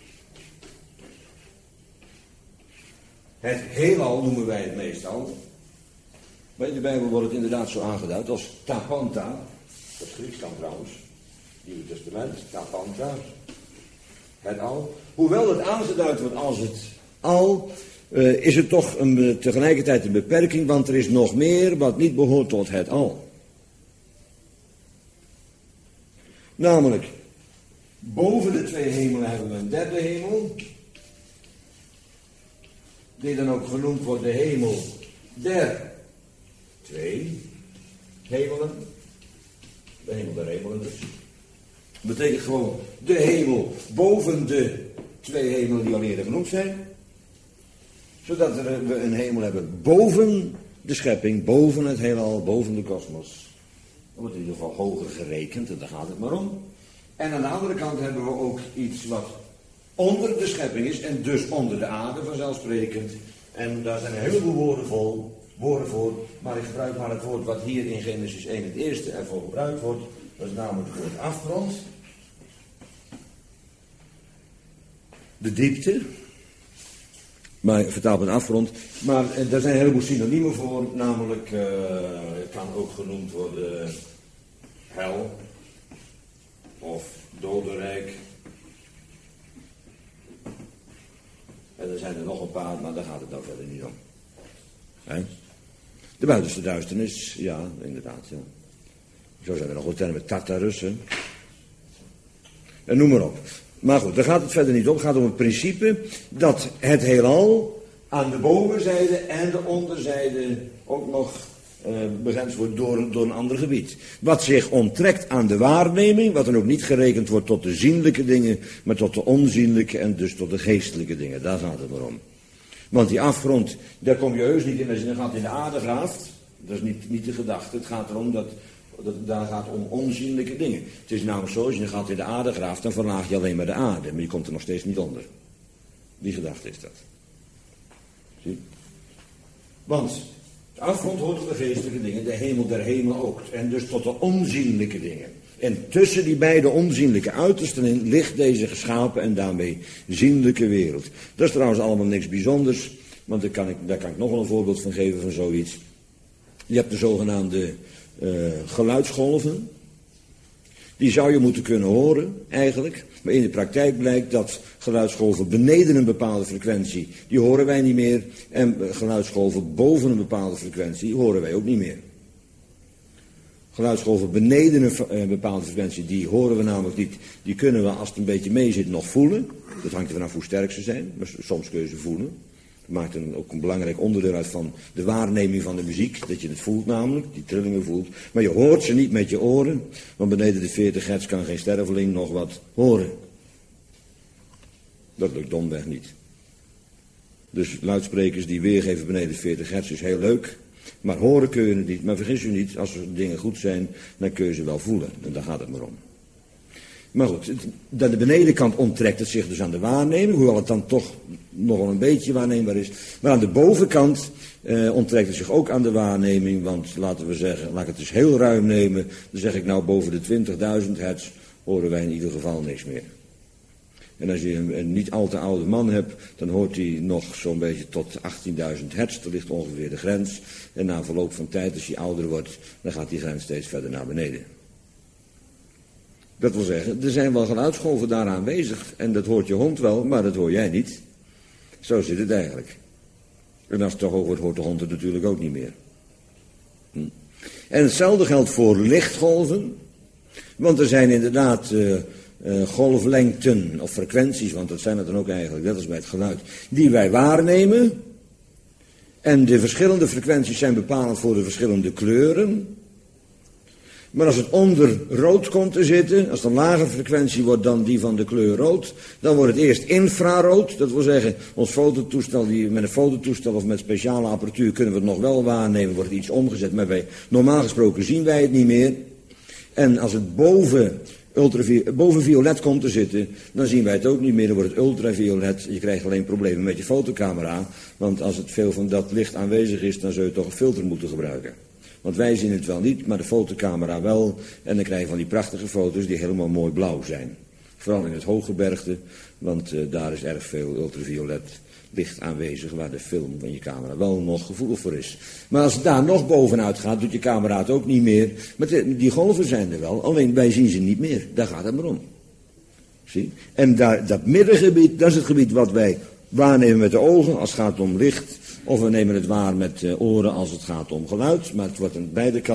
het heelal noemen wij het meestal. Maar in de Bijbel wordt het inderdaad zo aangeduid als tapanta. Dat is Grieks dan trouwens. Nieuwe Testament, tapanta. Het al. Hoewel het aangeduid wordt als het al, is het toch tegelijkertijd een beperking, want er is nog meer wat niet behoort tot het al. Namelijk, boven de 2 hemelen hebben we een derde hemel, die dan ook genoemd wordt de hemel der 2 hemelen. De hemel der hemelen dus. Dat betekent gewoon de hemel boven de 2 hemelen die al eerder genoemd zijn. Zodat we een hemel hebben boven de schepping, boven het heelal, boven de kosmos. Dat wordt in ieder geval hoger gerekend en daar gaat het maar om. En aan de andere kant hebben we ook iets wat onder de schepping is en dus onder de aarde vanzelfsprekend. En daar zijn een heleboel woorden voor, maar ik gebruik maar het woord wat hier in Genesis 1 het eerste ervoor gebruikt wordt. Dat is namelijk het woord afgrond. De diepte. Maar vertaald met afgrond. Maar daar zijn een heleboel synoniemen voor. Namelijk, het kan ook genoemd worden hel. Of dodenrijk. En er zijn er nog een paar, maar daar gaat het nou verder niet om. He? De buitenste duisternis, ja, inderdaad. Ja. Zo zijn er nog wel termen, Tartarus. Hè? En noem maar op. Maar goed, daar gaat het verder niet om. Het gaat om het principe dat het heelal aan de bovenzijde en de onderzijde ook nog begrensd wordt door een ander gebied. Wat zich onttrekt aan de waarneming, wat dan ook niet gerekend wordt tot de zienlijke dingen, maar tot de onzienlijke en dus tot de geestelijke dingen. Daar gaat het maar om. Want die afgrond, daar kom je heus niet in als je een gat in de aarde graaft. Dat is niet de gedachte. Het gaat erom dat daar gaat om onzienlijke dingen. Het is namelijk zo, als je een gat in de aarde graaft, dan verlaag je alleen maar de aarde. Maar je komt er nog steeds niet onder. Die gedachte is dat. Zie? Want de afgrond hoort tot de geestelijke dingen, de hemel der hemelen ook. En dus tot de onzienlijke dingen. En tussen die beide onzienlijke uitersten in ligt deze geschapen en daarmee zienlijke wereld. Dat is trouwens allemaal niks bijzonders, want daar kan ik nog wel een voorbeeld van geven van zoiets. Je hebt de zogenaamde geluidsgolven. Die zou je moeten kunnen horen, eigenlijk. Maar in de praktijk blijkt dat geluidsgolven beneden een bepaalde frequentie, die horen wij niet meer. En geluidsgolven boven een bepaalde frequentie, horen wij ook niet meer. Geluidsgolven beneden een bepaalde frequentie, die horen we namelijk niet. Die kunnen we, als het een beetje mee zit, nog voelen. Dat hangt er vanaf hoe sterk ze zijn, maar soms kun je ze voelen. Dat maakt ook een belangrijk onderdeel uit van de waarneming van de muziek. Dat je het voelt namelijk, die trillingen voelt. Maar je hoort ze niet met je oren, want beneden de 40 hertz kan geen sterveling nog wat horen. Dat lukt domweg niet. Dus luidsprekers die weergeven beneden de 40 hertz is heel leuk. Maar horen kun je het niet. Maar vergis u niet, als er dingen goed zijn, dan kun je ze wel voelen. En daar gaat het maar om. Maar goed, aan de benedenkant onttrekt het zich dus aan de waarneming, hoewel het dan toch nog wel een beetje waarneembaar is. Maar aan de bovenkant onttrekt het zich ook aan de waarneming, want laten we zeggen, laat ik het dus heel ruim nemen, dan zeg ik nou boven de 20.000 hertz horen wij in ieder geval niks meer. En als je een niet al te oude man hebt, dan hoort hij nog zo'n beetje tot 18.000 hertz, dat ligt ongeveer de grens. En na verloop van tijd, als hij ouder wordt, dan gaat die grens steeds verder naar beneden. Dat wil zeggen, er zijn wel geluidsgolven daar aanwezig. En dat hoort je hond wel, maar dat hoor jij niet. Zo zit het eigenlijk. En als het toch hoog wordt, hoort de hond het natuurlijk ook niet meer. En hetzelfde geldt voor lichtgolven. Want er zijn inderdaad golflengten of frequenties, want dat zijn het dan ook eigenlijk, net als bij het geluid, die wij waarnemen. En de verschillende frequenties zijn bepalend voor de verschillende kleuren. Maar als het onder rood komt te zitten, als het een lage frequentie wordt dan die van de kleur rood, dan wordt het eerst infrarood. Dat wil zeggen, ons fototoestel, met een fototoestel of met speciale apparatuur kunnen we het nog wel waarnemen, wordt het iets omgezet, maar normaal gesproken zien wij het niet meer. En als het boven violet komt te zitten, dan zien wij het ook niet meer, dan wordt het ultraviolet. Je krijgt alleen problemen met je fotocamera, want als het veel van dat licht aanwezig is, dan zul je toch een filter moeten gebruiken. Want wij zien het wel niet, maar de fotocamera wel. En dan krijg je van die prachtige foto's die helemaal mooi blauw zijn. Vooral in het hooggebergte, want daar is erg veel ultraviolet licht aanwezig, waar de film van je camera wel nog gevoelig voor is. Maar als het daar nog bovenuit gaat, doet je camera het ook niet meer. Maar die golven zijn er wel, alleen wij zien ze niet meer. Daar gaat het maar om. Zie? En dat middengebied, dat is het gebied wat wij waarnemen met de ogen als het gaat om licht. Of we nemen het waar met oren als het gaat om geluid. Maar het wordt aan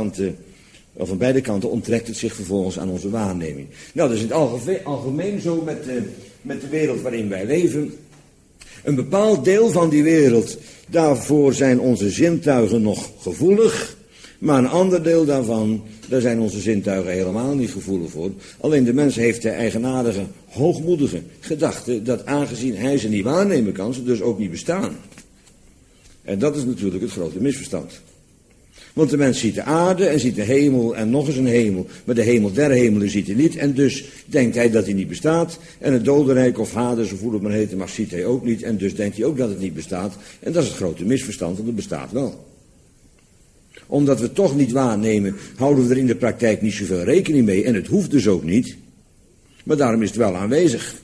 beide kanten onttrekt het zich vervolgens aan onze waarneming. Nou, dat is in het algemeen zo met de wereld waarin wij leven. Een bepaald deel van die wereld, daarvoor zijn onze zintuigen nog gevoelig. Maar een ander deel daarvan, daar zijn onze zintuigen helemaal niet gevoelig voor. Alleen de mens heeft de eigenaardige, hoogmoedige gedachte dat aangezien hij ze niet waarnemen kan, ze dus ook niet bestaan. En dat is natuurlijk het grote misverstand. Want de mens ziet de aarde en ziet de hemel en nog eens een hemel. Maar de hemel der hemelen ziet hij niet. En dus denkt hij dat hij niet bestaat. En het dodenrijk of Hades, of hoe het maar heet, maar ziet hij ook niet. En dus denkt hij ook dat het niet bestaat. En dat is het grote misverstand, want het bestaat wel. Omdat we het toch niet waarnemen, houden we er in de praktijk niet zoveel rekening mee. En het hoeft dus ook niet. Maar daarom is het wel aanwezig.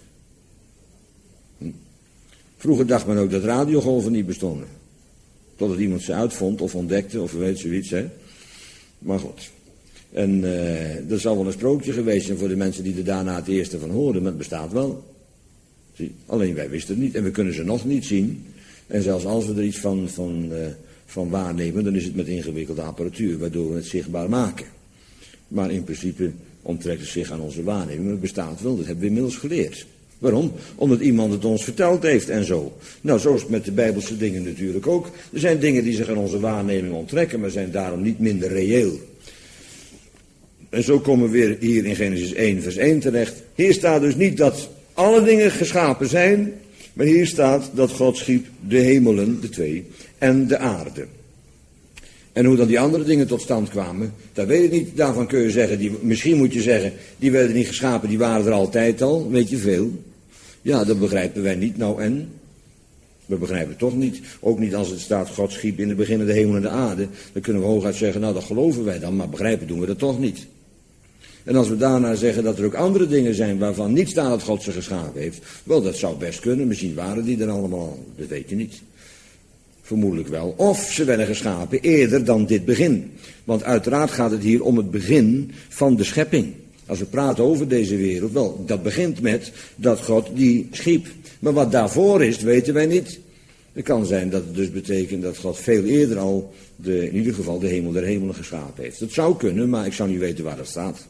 Vroeger dacht men ook dat radiogolven niet bestonden. Totdat iemand ze uitvond of ontdekte of weet zoiets. Hè. Maar goed. En dat zal wel een sprookje geweest zijn voor de mensen die er daarna het eerste van hoorden. Maar het bestaat wel. Zie? Alleen wij wisten het niet. En we kunnen ze nog niet zien. En zelfs als we er iets van waarnemen, dan is het met ingewikkelde apparatuur. Waardoor we het zichtbaar maken. Maar in principe onttrekt het zich aan onze waarneming. Maar het bestaat wel. Dat hebben we inmiddels geleerd. Waarom? Omdat iemand het ons verteld heeft en zo. Nou, zo is het met de Bijbelse dingen natuurlijk ook. Er zijn dingen die zich aan onze waarneming onttrekken, maar zijn daarom niet minder reëel. En zo komen we weer hier in Genesis 1 vers 1 terecht. Hier staat dus niet dat alle dingen geschapen zijn, maar hier staat dat God schiep de hemelen, de twee, en de aarde. En hoe dan die andere dingen tot stand kwamen, dat weet ik niet. Daarvan kun je zeggen, misschien moet je zeggen, die werden niet geschapen, die waren er altijd al, weet je veel. Ja, dat begrijpen wij niet, nou en? We begrijpen het toch niet. Ook niet als het staat, God schiep in het begin de hemel en de aarde. Dan kunnen we hooguit zeggen, nou dat geloven wij dan, maar begrijpen doen we dat toch niet. En als we daarna zeggen dat er ook andere dingen zijn waarvan niet staat dat God ze geschapen heeft. Wel, dat zou best kunnen. Misschien waren die er allemaal al. Dat weet je niet. Vermoedelijk wel. Of ze werden geschapen eerder dan dit begin. Want uiteraard gaat het hier om het begin van de schepping. Als we praten over deze wereld, wel, dat begint met dat God die schiep. Maar wat daarvoor is, weten wij niet. Het kan zijn dat het dus betekent dat God veel eerder al, in ieder geval, de hemel der hemelen geschapen heeft. Dat zou kunnen, maar ik zou niet weten waar dat staat.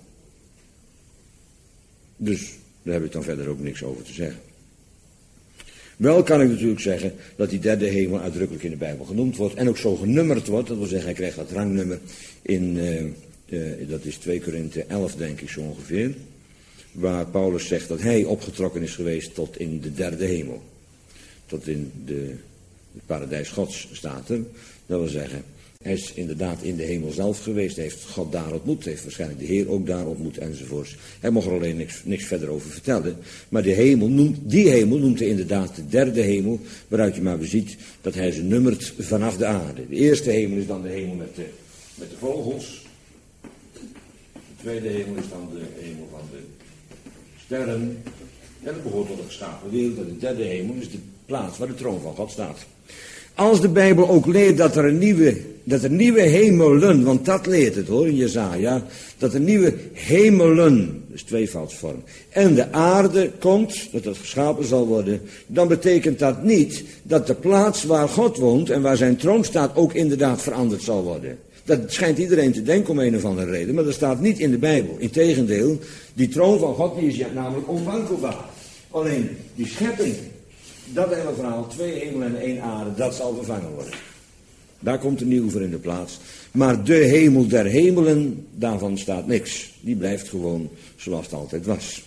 Dus daar heb ik dan verder ook niks over te zeggen. Wel kan ik natuurlijk zeggen dat die derde hemel uitdrukkelijk in de Bijbel genoemd wordt. En ook zo genummerd wordt. Dat wil zeggen, hij krijgt dat rangnummer in, dat is 2 Korinthe 11 denk ik zo ongeveer. Waar Paulus zegt dat hij opgetrokken is geweest tot in de derde hemel. Tot in het paradijs Gods staat er. Dat wil zeggen, hij is inderdaad in de hemel zelf geweest, heeft God daar ontmoet, heeft waarschijnlijk de Heer ook daar ontmoet enzovoorts. Hij mocht er alleen niks verder over vertellen. Maar die hemel noemt hij inderdaad de derde hemel, waaruit je maar beziet dat hij ze nummert vanaf de aarde. De eerste hemel is dan de hemel met de vogels. De tweede hemel is dan de hemel van de sterren. En dat behoort tot de geschapen wereld. En de derde hemel is de plaats waar de troon van God staat. Als de Bijbel ook leert dat er nieuwe hemelen, want dat leert het hoor in Jesaja, dat er nieuwe hemelen, dus tweevoudsvorm, en de aarde komt, dat geschapen zal worden, dan betekent dat niet dat de plaats waar God woont en waar zijn troon staat ook inderdaad veranderd zal worden. Dat schijnt iedereen te denken om een of andere reden, maar dat staat niet in de Bijbel. Integendeel, die troon van God die is namelijk onwankelbaar. Alleen die schepping, dat hele verhaal, 2 hemelen en 1 aarde, dat zal vervangen worden. Daar komt een nieuw voor in de plaats. Maar de hemel der hemelen, daarvan staat niks. Die blijft gewoon zoals het altijd was.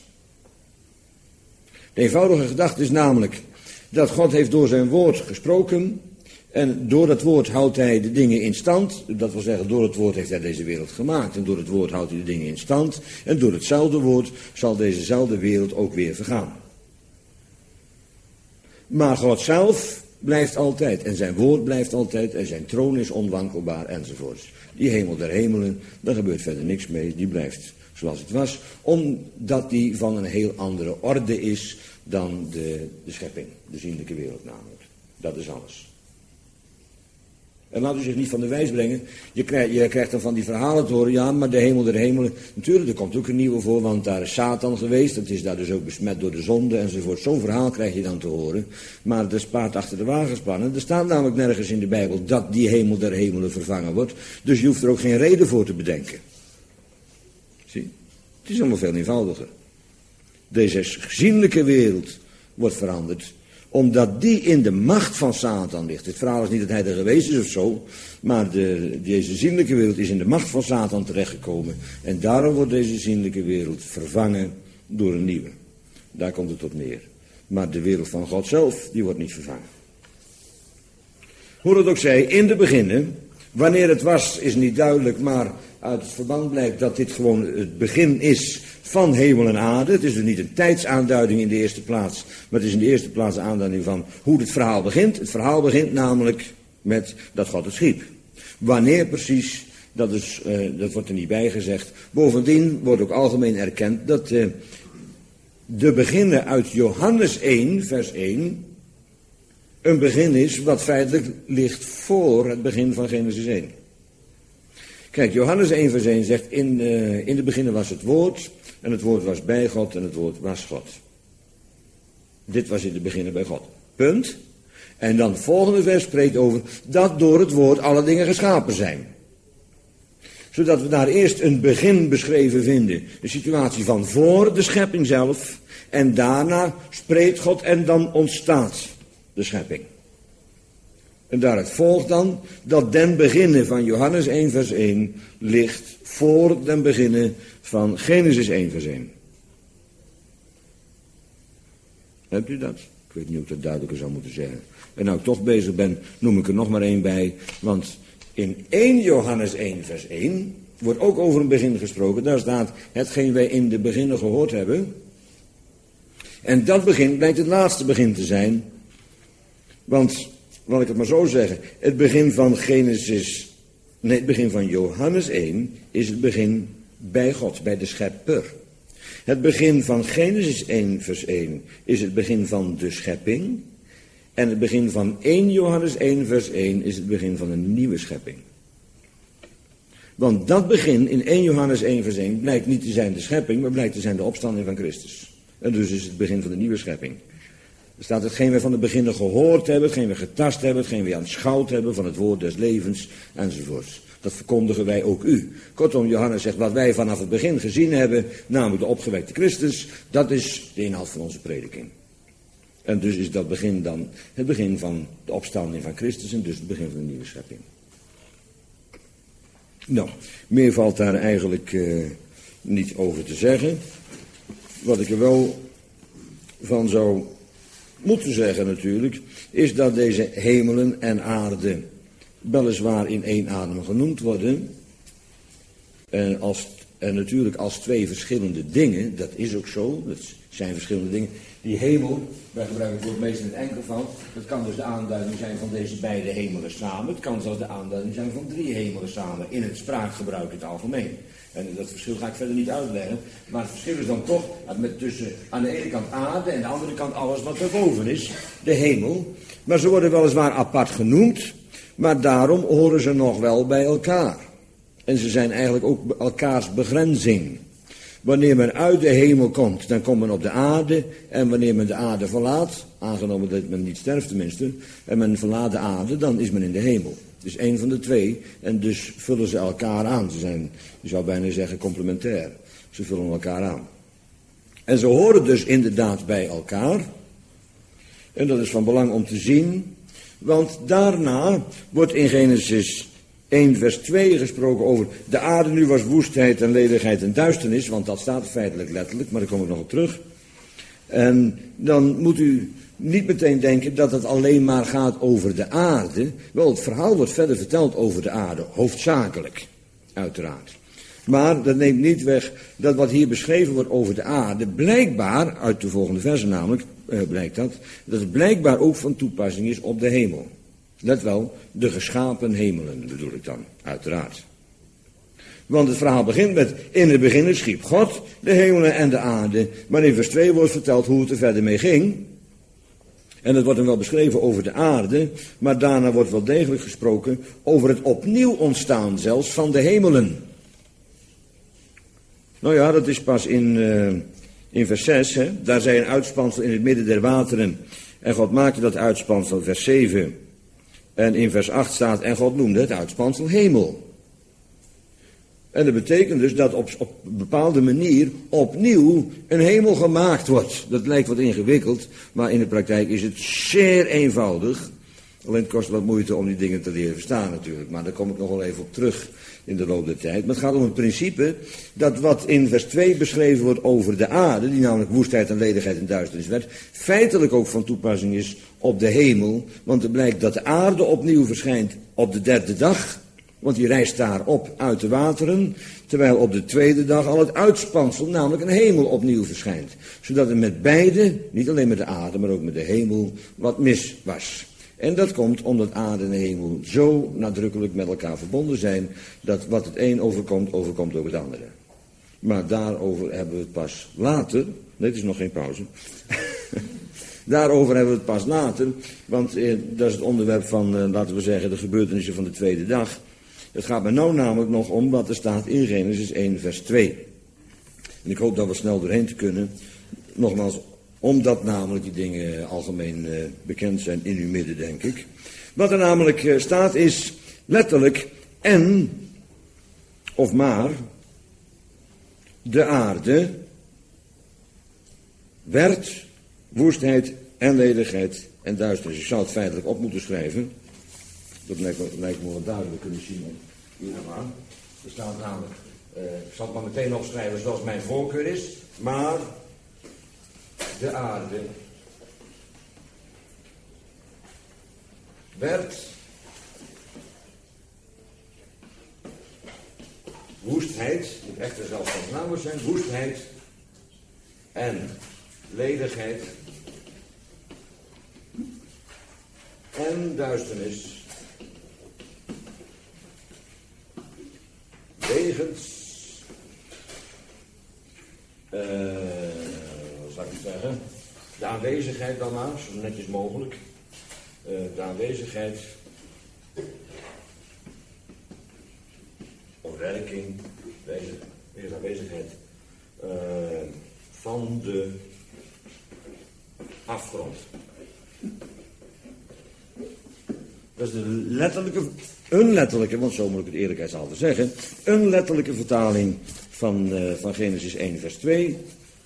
De eenvoudige gedachte is namelijk dat God heeft door zijn woord gesproken. En door dat woord houdt hij de dingen in stand. Dat wil zeggen, door het woord heeft hij deze wereld gemaakt. En door het woord houdt hij de dingen in stand. En door hetzelfde woord zal dezezelfde wereld ook weer vergaan. Maar God zelf blijft altijd. En zijn woord blijft altijd. En zijn troon is onwankelbaar enzovoorts. Die hemel der hemelen, daar gebeurt verder niks mee. Die blijft zoals het was. Omdat die van een heel andere orde is dan de schepping. De zienlijke wereld namelijk. Dat is alles. En laat u zich niet van de wijs brengen. Je krijgt dan van die verhalen te horen. Ja, maar de hemel der hemelen. Natuurlijk, er komt ook een nieuwe voor. Want daar is Satan geweest. Dat is daar dus ook besmet door de zonde enzovoort. Zo'n verhaal krijg je dan te horen. Maar dat is paard achter de wagen spannen. Er staat namelijk nergens in de Bijbel dat die hemel der hemelen vervangen wordt. Dus je hoeft er ook geen reden voor te bedenken. Zie? Het is allemaal veel eenvoudiger. Deze zienlijke wereld wordt veranderd. Omdat die in de macht van Satan ligt. Het verhaal is niet dat hij er geweest is of zo. Maar deze zienlijke wereld is in de macht van Satan terechtgekomen. En daarom wordt deze zienlijke wereld vervangen door een nieuwe. Daar komt het op neer. Maar de wereld van God zelf, die wordt niet vervangen. Hoe dat ook zij, in de beginnen, wanneer het was, is niet duidelijk. Maar uit het verband blijkt dat dit gewoon het begin is van hemel en aarde. Het is dus niet een tijdsaanduiding in de eerste plaats, maar het is in de eerste plaats een aanduiding van hoe het verhaal begint. Het verhaal begint namelijk met dat God het schiep. Wanneer precies, dat wordt er niet bij gezegd. Bovendien wordt ook algemeen erkend dat de beginnen uit Johannes 1, vers 1, een begin is wat feitelijk ligt voor het begin van Genesis 1. Kijk, Johannes 1 vers 1 zegt, in de beginnen was het woord, en het woord was bij God, en het woord was God. Dit was in de beginnen bij God. Punt. En dan het volgende vers spreekt over dat door het woord alle dingen geschapen zijn. Zodat we daar eerst een begin beschreven vinden. De situatie van voor de schepping zelf. En daarna spreekt God en dan ontstaat de schepping. En daaruit volgt dan dat den beginnen van Johannes 1 vers 1 ligt voor den beginnen van Genesis 1 vers 1. Hebt u dat? Ik weet niet of ik dat duidelijker zou moeten zeggen. En nou ik toch bezig ben, noem ik er nog maar één bij. Want in 1 Johannes 1 vers 1 wordt ook over een begin gesproken. Daar staat hetgeen wij in de beginnen gehoord hebben. En dat begin blijkt het laatste begin te zijn. Want, laat ik het maar zo zeggen, het begin van het begin van Johannes 1 is het begin bij God, bij de schepper. Het begin van Genesis 1 vers 1 is het begin van de schepping. En het begin van 1 Johannes 1 vers 1 is het begin van een nieuwe schepping. Want dat begin in 1 Johannes 1 vers 1 blijkt niet te zijn de schepping, maar blijkt te zijn de opstanding van Christus. En dus is het begin van de nieuwe schepping. Er staat hetgeen wij van het begin gehoord hebben, hetgeen we getast hebben, hetgeen we aanschouwd hebben van het woord des levens enzovoorts. Dat verkondigen wij ook u. Kortom, Johannes zegt wat wij vanaf het begin gezien hebben, namelijk de opgewekte Christus, dat is de inhoud van onze prediking. En dus is dat begin dan het begin van de opstanding van Christus en dus het begin van de nieuwe schepping. Nou, meer valt daar eigenlijk niet over te zeggen. Wat ik er wel van zou moeten zeggen natuurlijk, is dat deze hemelen en aarde weliswaar in één adem genoemd worden. En natuurlijk als twee verschillende dingen, dat is ook zo, dat zijn verschillende dingen. Die hemel, wij gebruiken het woord meestal in het enkelvoud, dat kan dus de aanduiding zijn van deze beide hemelen samen. Het kan zelfs de aanduiding zijn van 3 hemelen samen, in het spraakgebruik in het algemeen. En dat verschil ga ik verder niet uitleggen, maar het verschil is dan toch tussen aan de ene kant aarde en aan de andere kant alles wat erboven is, de hemel. Maar ze worden weliswaar apart genoemd, maar daarom horen ze nog wel bij elkaar. En ze zijn eigenlijk ook elkaars begrenzing. Wanneer men uit de hemel komt, dan komt men op de aarde. En wanneer men de aarde verlaat, aangenomen dat men niet sterft tenminste, en men verlaat de aarde, dan is men in de hemel. Dus één van de twee, en dus vullen ze elkaar aan. Ze zijn, je zou bijna zeggen, complementair. Ze vullen elkaar aan. En ze horen dus inderdaad bij elkaar. En dat is van belang om te zien, want daarna wordt in Genesis 1 vers 2 gesproken over de aarde nu was woestheid en ledigheid en duisternis, want dat staat feitelijk letterlijk, maar daar kom ik nog op terug. En dan moet u niet meteen denken dat het alleen maar gaat over de aarde. Wel, het verhaal wordt verder verteld over de aarde, hoofdzakelijk, uiteraard. Maar dat neemt niet weg dat wat hier beschreven wordt over de aarde, blijkbaar, uit de volgende versen namelijk, blijkt dat het blijkbaar ook van toepassing is op de hemel. Let wel, de geschapen hemelen bedoel ik dan, uiteraard. Want het verhaal begint met, in het begin schiep God de hemelen en de aarde. Maar in vers 2 wordt verteld hoe het er verder mee ging. En het wordt dan wel beschreven over de aarde, maar daarna wordt wel degelijk gesproken over het opnieuw ontstaan zelfs van de hemelen. Nou ja, dat is pas in vers 6, hè? Daar zij een uitspansel in het midden der wateren. En God maakte dat uitspansel, vers 7. En in vers 8 staat, en God noemde het uitspansel hemel. En dat betekent dus dat op een bepaalde manier opnieuw een hemel gemaakt wordt. Dat lijkt wat ingewikkeld, maar in de praktijk is het zeer eenvoudig. Alleen het kost wat moeite om die dingen te leren verstaan natuurlijk. Maar daar kom ik nog wel even op terug in de loop der tijd. Maar het gaat om het principe dat wat in vers 2 beschreven wordt over de aarde, die namelijk woestheid en ledigheid en duisternis werd, feitelijk ook van toepassing is op de hemel. Want het blijkt dat de aarde opnieuw verschijnt op de 3e dag. Want die rijst daar op uit de wateren, terwijl op de 2e dag al het uitspansel, namelijk een hemel, opnieuw verschijnt. Zodat er met beide, niet alleen met de aarde, maar ook met de hemel, wat mis was. En dat komt omdat aarde en hemel zo nadrukkelijk met elkaar verbonden zijn, dat wat het een overkomt, overkomt ook het andere. Maar daarover hebben we het pas later, nee, het is nog geen pauze. Daarover hebben we het pas later, want dat is het onderwerp van, laten we zeggen, de gebeurtenissen van de 2e dag. Het gaat me nou namelijk nog om wat er staat in Genesis 1 vers 2. En ik hoop dat we snel doorheen te kunnen. Nogmaals, omdat namelijk die dingen algemeen bekend zijn in uw midden, denk ik. Wat er namelijk staat is letterlijk en, of maar, de aarde werd, woestheid en ledigheid en duisternis. Ik zou het feitelijk op moeten schrijven. Dat lijkt me wat duidelijk kunnen zien. Hier aan. Er staat namelijk, ik zal het maar meteen opschrijven zoals mijn voorkeur is. Maar de aarde werd woestheid, moet echter zelfs van naam zijn, woestheid en ledigheid en duisternis wegens, wat zou ik zeggen, de aanwezigheid dan maar, zo netjes mogelijk, de aanwezigheid of werking, deze aanwezigheid van de afgrond. Dat is een letterlijke, want zo moet ik het eerlijkheidshalve zeggen, een letterlijke vertaling van Genesis 1 vers 2.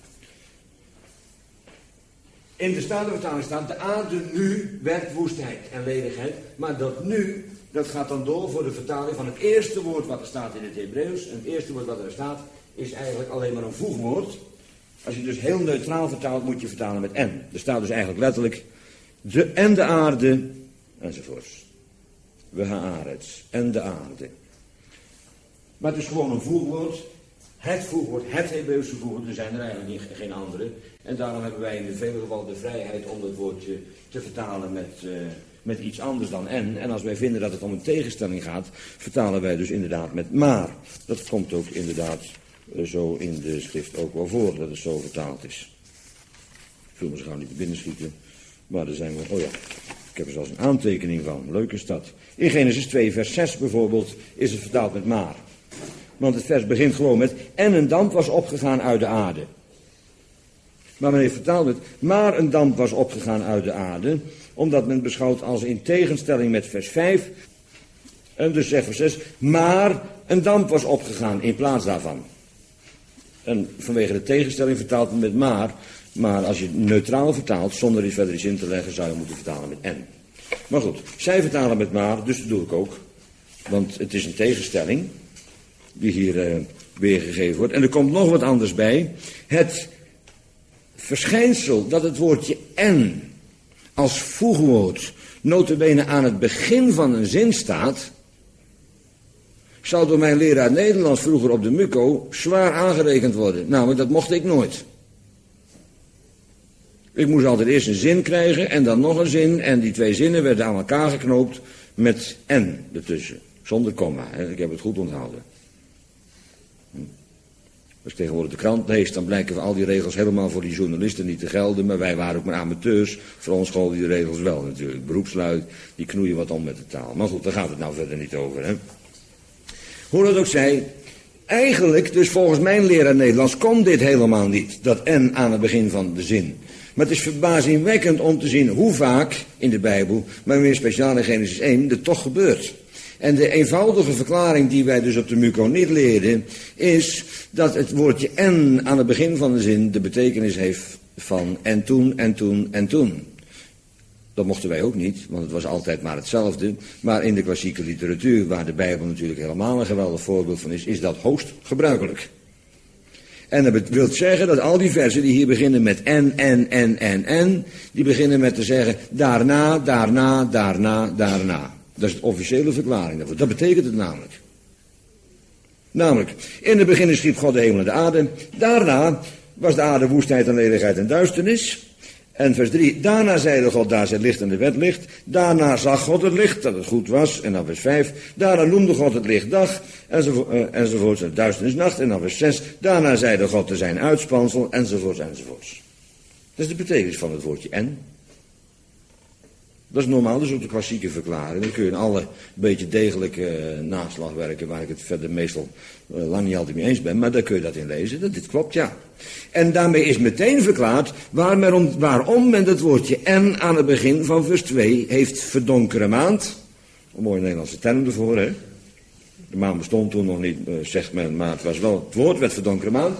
In de Statenvertaling staat, de aarde nu werd woestheid en ledigheid, maar dat nu, dat gaat dan door voor de vertaling van het eerste woord wat er staat in het Hebreeuws. En het eerste woord wat er staat is eigenlijk alleen maar een voegwoord. Als je dus heel neutraal vertaalt, moet je vertalen met en. Er staat dus eigenlijk letterlijk de aarde enzovoorts. We haaretz en de aarde. Maar het is gewoon een voegwoord. Het voegwoord, het Hebreeuwse voegwoord, er zijn er eigenlijk geen andere. En daarom hebben wij in vele gevallen de vrijheid om dat woordje te vertalen met iets anders dan en. En als wij vinden dat het om een tegenstelling gaat, vertalen wij dus inderdaad met maar. Dat komt ook inderdaad zo in de schrift ook wel voor, dat het zo vertaald is. Ik wil me zo gauw niet te binnen schieten, maar er zijn we, oh ja, ik heb er zelfs een aantekening van, leuk is dat. In Genesis 2 vers 6 bijvoorbeeld is het vertaald met maar. Want het vers begint gewoon met, en een damp was opgegaan uit de aarde. Maar men heeft vertaald met, maar een damp was opgegaan uit de aarde, omdat men beschouwt als in tegenstelling met vers 5, en dus zegt vers 6, maar een damp was opgegaan in plaats daarvan. En vanwege de tegenstelling vertaalt men met maar als je neutraal vertaalt, zonder iets verder iets in te leggen, zou je moeten vertalen met en. Maar goed, zij vertalen met maar, dus dat doe ik ook. Want het is een tegenstelling die hier weergegeven wordt. En er komt nog wat anders bij. Het verschijnsel dat het woordje en als voegwoord nota bene aan het begin van een zin staat, zou door mijn leraar Nederlands vroeger op de MUCO zwaar aangerekend worden. Namelijk, dat mocht ik nooit. Ik moest altijd eerst een zin krijgen en dan nog een zin. En die twee zinnen werden aan elkaar geknoopt met en ertussen. Zonder komma. Hè. Ik heb het goed onthouden. Als ik tegenwoordig de krant lees, dan blijken al die regels helemaal voor die journalisten niet te gelden. Maar wij waren ook maar amateurs. Voor ons golden die regels wel natuurlijk. Beroepsluid, die knoeien wat om met de taal. Maar goed, daar gaat het nou verder niet over. Hè. Hoe dat ook zij, eigenlijk, dus volgens mijn leraar Nederlands, komt dit helemaal niet. Dat en aan het begin van de zin. Maar het is verbazingwekkend om te zien hoe vaak in de Bijbel, maar meer speciaal in Genesis 1, dit toch gebeurt. En de eenvoudige verklaring die wij dus op de MUCO niet leerden, is dat het woordje en aan het begin van de zin de betekenis heeft van en toen, en toen, en toen. Dat mochten wij ook niet, want het was altijd maar hetzelfde. Maar in de klassieke literatuur, waar de Bijbel natuurlijk helemaal een geweldig voorbeeld van is dat hoogst gebruikelijk. En dat wil zeggen dat al die versen die hier beginnen met en, die beginnen met te zeggen daarna, daarna, daarna, daarna. Dat is de officiële verklaring daarvoor. Dat betekent het namelijk. Namelijk, in het begin schiep God de hemel en de aarde. Daarna was de aarde woestheid en ledigheid en duisternis. En vers 3, daarna zeide God, daar zij licht en de wet licht. Daarna zag God het licht, dat het goed was. En dan vers 5, daarna noemde God het licht dag, enzovoorts, en duisternis nacht. En dan vers 6, daarna zeide God te zijn uitspansel, enzovoorts, enzovoorts. Dat is de betekenis van het woordje en. Dat is normaal, dat is ook de klassieke verklaring. Dan kun je in alle beetje degelijke naslagwerken, waar ik het verder meestal lang niet altijd mee eens ben, maar daar kun je dat in lezen, dat dit klopt, ja. En daarmee is meteen verklaard waarom men het woordje en aan het begin van vers 2 heeft verdonkere maand. Een mooie Nederlandse term ervoor, hè. De maan bestond toen nog niet, zegt men, maar het was wel, het woord werd verdonkere maand.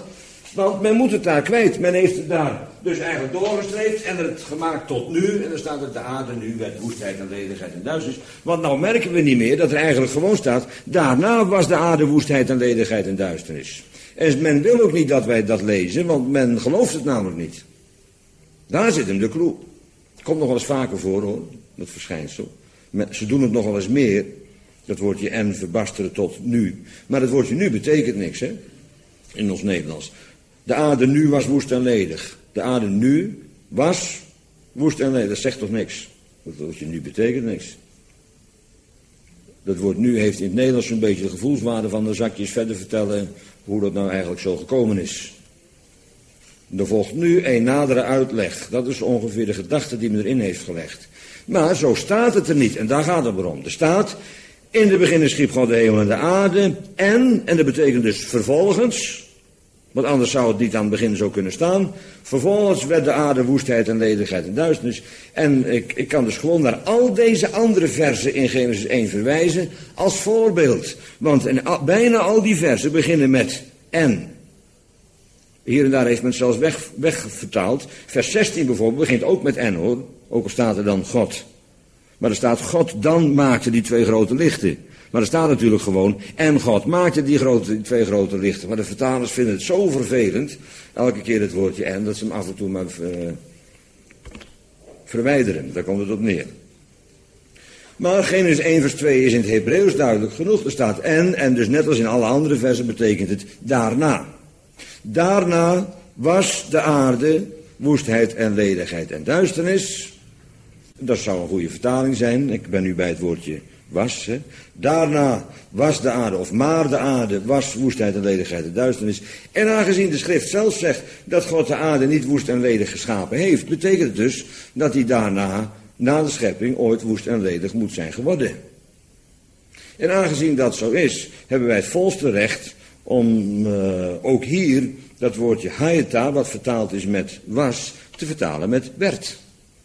Want men moet het daar kwijt. Men heeft het daar dus eigenlijk doorgestreefd en het gemaakt tot nu. En dan staat er de aarde nu werd woestheid en ledigheid en duisternis. Want nou merken we niet meer dat er eigenlijk gewoon staat, daarna was de aarde woestheid en ledigheid en duisternis. En men wil ook niet dat wij dat lezen, want men gelooft het namelijk niet. Daar zit hem de clue. Het komt nog wel eens vaker voor hoor, dat verschijnsel. Ze doen het nog wel eens meer. Dat woordje en verbasteren tot nu. Maar het woordje nu betekent niks hè. In ons Nederlands. De aarde nu was woest en ledig. De aarde nu was woest en ledig. Dat zegt toch niks? Dat woordje nu betekent niks. Dat woord nu heeft in het Nederlands een beetje de gevoelswaarde van, dan zal ik je eens verder vertellen hoe dat nou eigenlijk zo gekomen is. Er volgt nu een nadere uitleg. Dat is ongeveer de gedachte die men erin heeft gelegd. Maar zo staat het er niet. En daar gaat het om. Er staat, in de beginning schiep God de hemel en de aarde. En dat betekent dus vervolgens. Want anders zou het niet aan het begin zo kunnen staan. Vervolgens werd de aarde woestheid en ledigheid en duisternis. En ik kan dus gewoon naar al deze andere versen in Genesis 1 verwijzen als voorbeeld. Want bijna al die versen beginnen met en. Hier en daar heeft men het zelfs wegvertaald. Vers 16 bijvoorbeeld begint ook met en hoor. Ook al staat er dan God. Maar er staat God dan maakte die twee grote lichten. Maar er staat natuurlijk gewoon, en God maakte die twee grote lichten. Maar de vertalers vinden het zo vervelend, elke keer het woordje en, dat ze hem af en toe maar verwijderen. Daar komt het op neer. Maar Genesis 1 vers 2 is in het Hebreeuws duidelijk genoeg. Er staat en dus net als in alle andere versen betekent het daarna. Daarna was de aarde woestheid en ledigheid en duisternis. Dat zou een goede vertaling zijn. Ik ben nu bij het woordje was. Hè. Daarna was de aarde, of maar de aarde, was woestheid en ledigheid en duisternis. En aangezien de schrift zelf zegt dat God de aarde niet woest en ledig geschapen heeft, betekent het dus dat hij daarna, na de schepping, ooit woest en ledig moet zijn geworden. En aangezien dat zo is, hebben wij het volste recht om ook hier dat woordje haeta, wat vertaald is met was, te vertalen met werd.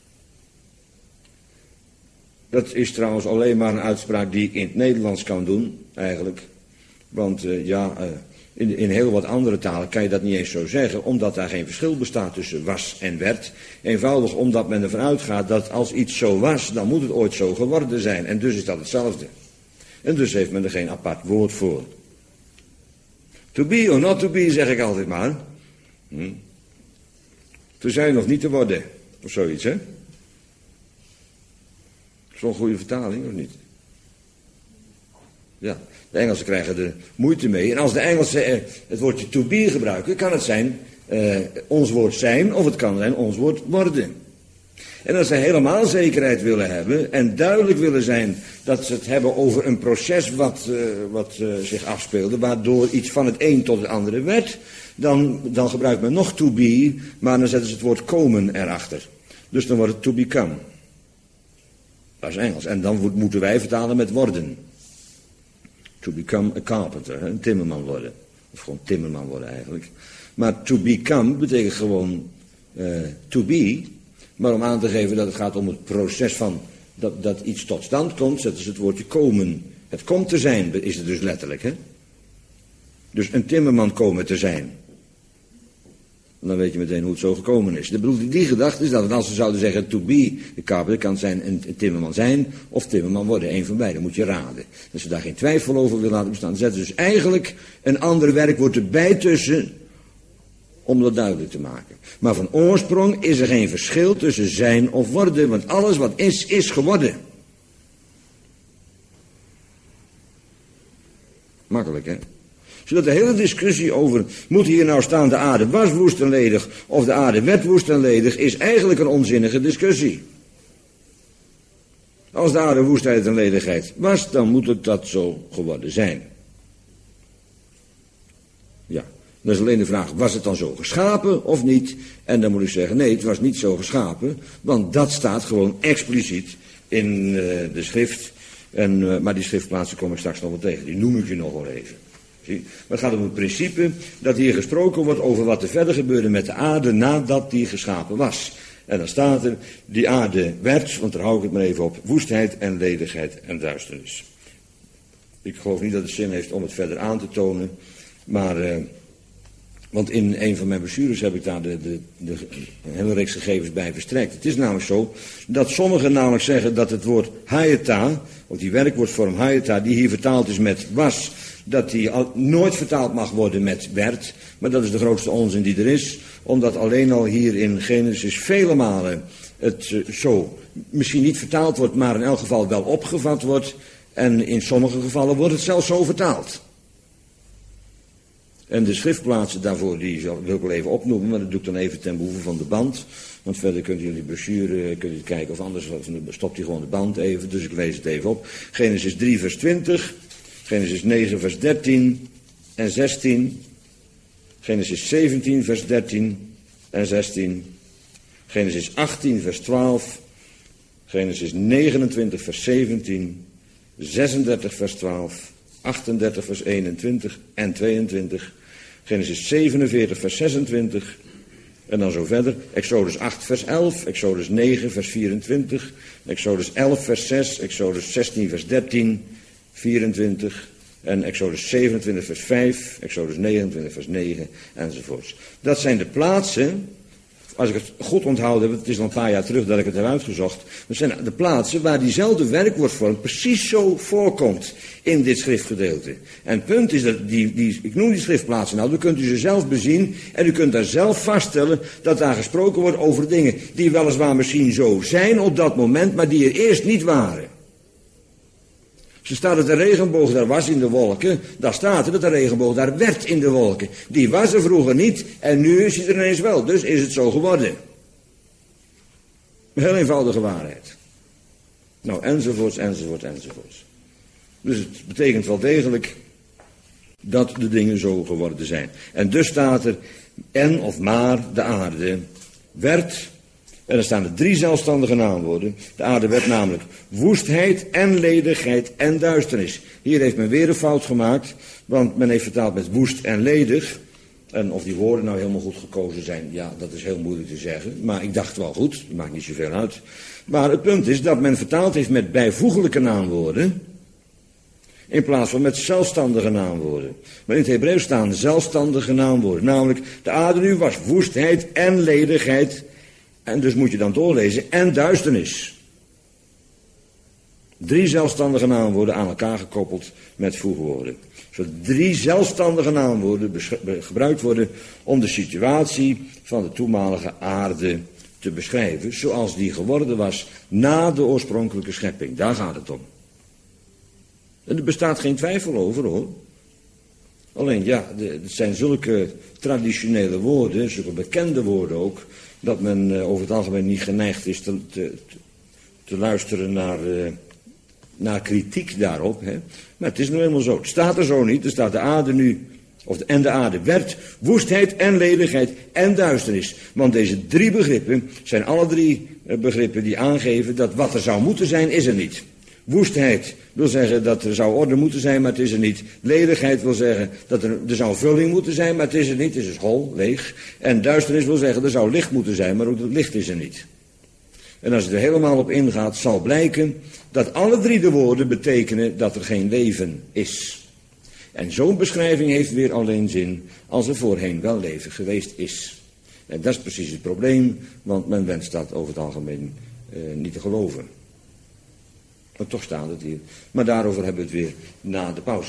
Dat is trouwens alleen maar een uitspraak die ik in het Nederlands kan doen, eigenlijk. Want in heel wat andere talen kan je dat niet eens zo zeggen, omdat daar geen verschil bestaat tussen was en werd. Eenvoudig omdat men ervan uitgaat dat als iets zo was, dan moet het ooit zo geworden zijn. En dus is dat hetzelfde. En dus heeft men er geen apart woord voor. To be or not to be, zeg ik altijd maar. Te zijn of niet te worden. Of zoiets, hè? Zo'n goede vertaling, of niet? Ja, de Engelsen krijgen er moeite mee. En als de Engelsen het woordje to be gebruiken, kan het zijn ons woord zijn, of het kan zijn ons woord worden. En als ze helemaal zekerheid willen hebben en duidelijk willen zijn dat ze het hebben over een proces wat zich afspeelde, waardoor iets van het een tot het andere werd, dan gebruikt men nog to be, maar dan zetten ze het woord komen erachter. Dus dan wordt het to become. Dat is Engels. En dan moeten wij vertalen met worden. To become a carpenter, een timmerman worden. Of gewoon timmerman worden eigenlijk. Maar to become betekent gewoon to be. Maar om aan te geven dat het gaat om het proces van dat iets tot stand komt, zetten ze het woordje komen. Het komt te zijn, is het dus letterlijk. Hè? Dus een timmerman komen te zijn. Dan weet je meteen hoe het zo gekomen is. Die gedachte is dat als ze zouden zeggen to be the carpenter, kan zijn een timmerman zijn of timmerman worden. Een van beiden, moet je raden. Als ze daar geen twijfel over willen laten bestaan, zetten ze dus eigenlijk een ander werkwoord erbij tussen om dat duidelijk te maken. Maar van oorsprong is er geen verschil tussen zijn of worden, want alles wat is, is geworden. Makkelijk, hè? Zodat de hele discussie over, moet hier nou staan de aarde was woest en ledig, of de aarde werd woest en ledig, is eigenlijk een onzinnige discussie. Als de aarde woestheid en ledigheid was, dan moet het dat zo geworden zijn. Ja, dat is alleen de vraag, was het dan zo geschapen of niet? En dan moet ik zeggen, nee, het was niet zo geschapen, want dat staat gewoon expliciet in de schrift. Maar die schriftplaatsen kom ik straks nog wel tegen, die noem ik je nog wel even. Zie? Maar het gaat om het principe dat hier gesproken wordt over wat er verder gebeurde met de aarde nadat die geschapen was. En dan staat er, die aarde werd, want daar hou ik het maar even op, woestheid en ledigheid en duisternis. Ik geloof niet dat het zin heeft om het verder aan te tonen, maar Want in een van mijn brochures heb ik daar de hele reeks gegevens bij verstrekt. Het is namelijk zo dat sommigen namelijk zeggen dat het woord hayeta, of die werkwoordvorm hayeta, die hier vertaald is met was, dat die nooit vertaald mag worden met werd. Maar dat is de grootste onzin die er is, omdat alleen al hier in Genesis vele malen het zo misschien niet vertaald wordt, maar in elk geval wel opgevat wordt. En in sommige gevallen wordt het zelfs zo vertaald. En de schriftplaatsen daarvoor, die wil ik wel even opnoemen, maar dat doe ik dan even ten behoeve van de band. Want verder kunt u in die brochure kijken, of anders stopt hij gewoon de band even, dus ik lees het even op. Genesis 3 vers 20, Genesis 9 vers 13 en 16, Genesis 17 vers 13 en 16, Genesis 18 vers 12, Genesis 29 vers 17, 36 vers 12, 38 vers 21 en 22, Genesis 47 vers 26 en dan zo verder. Exodus 8 vers 11, Exodus 9 vers 24, Exodus 11 vers 6, Exodus 16 vers 13, 24 en Exodus 27 vers 5, Exodus 29 vers 9 enzovoorts. Dat zijn de plaatsen, als ik het goed onthouden heb, het is al een paar jaar terug dat ik het heb uitgezocht, dat zijn de plaatsen waar diezelfde werkwoordvorm precies zo voorkomt in dit schriftgedeelte. En het punt is dat, ik noem die schriftplaatsen nou, dan kunt u ze zelf bezien en u kunt daar zelf vaststellen dat daar gesproken wordt over dingen die weliswaar misschien zo zijn op dat moment, maar die er eerst niet waren. Ze staat dat de regenboog daar was in de wolken, daar staat er dat de regenboog daar werd in de wolken. Die was er vroeger niet en nu is hij er ineens wel, dus is het zo geworden. Een heel eenvoudige waarheid. Nou, enzovoorts, enzovoorts, enzovoorts. Dus het betekent wel degelijk dat de dingen zo geworden zijn. En dus staat er, en of maar de aarde werd. En er staan er 3 zelfstandige naamwoorden. De aarde werd namelijk woestheid en ledigheid en duisternis. Hier heeft men weer een fout gemaakt, want men heeft vertaald met woest en ledig. En of die woorden nou helemaal goed gekozen zijn, ja, dat is heel moeilijk te zeggen. Maar ik dacht wel goed, dat maakt niet zoveel uit. Maar het punt is dat men vertaald heeft met bijvoeglijke naamwoorden, in plaats van met zelfstandige naamwoorden. Maar in het Hebreeuws staan zelfstandige naamwoorden. Namelijk, de aarde nu was woestheid en ledigheid. En dus moet je dan doorlezen, en duisternis. 3 zelfstandige naamwoorden aan elkaar gekoppeld met voegwoorden. Zodat 3 zelfstandige naamwoorden gebruikt worden om de situatie van de toenmalige aarde te beschrijven, zoals die geworden was na de oorspronkelijke schepping. Daar gaat het om. En er bestaat geen twijfel over, hoor. Alleen ja, het zijn zulke traditionele woorden, zulke bekende woorden ook, dat men over het algemeen niet geneigd is te luisteren naar kritiek daarop. Hè. Maar het is nu helemaal zo. Het staat er zo niet. Er staat de aarde nu, en de aarde werd woestheid en ledigheid en duisternis. Want deze 3 begrippen zijn alle 3 begrippen die aangeven dat wat er zou moeten zijn, is er niet. Woestheid wil zeggen dat er zou orde moeten zijn, maar het is er niet. Ledigheid wil zeggen dat er zou vulling moeten zijn, maar het is er niet. Het is hol, leeg. En duisternis wil zeggen er zou licht moeten zijn, maar ook dat licht is er niet. En als het er helemaal op ingaat, zal blijken dat alle 3 de woorden betekenen dat er geen leven is. En zo'n beschrijving heeft weer alleen zin als er voorheen wel leven geweest is. En dat is precies het probleem, want men wenst dat over het algemeen niet te geloven. Maar toch staat het hier. Maar daarover hebben we het weer na de pauze.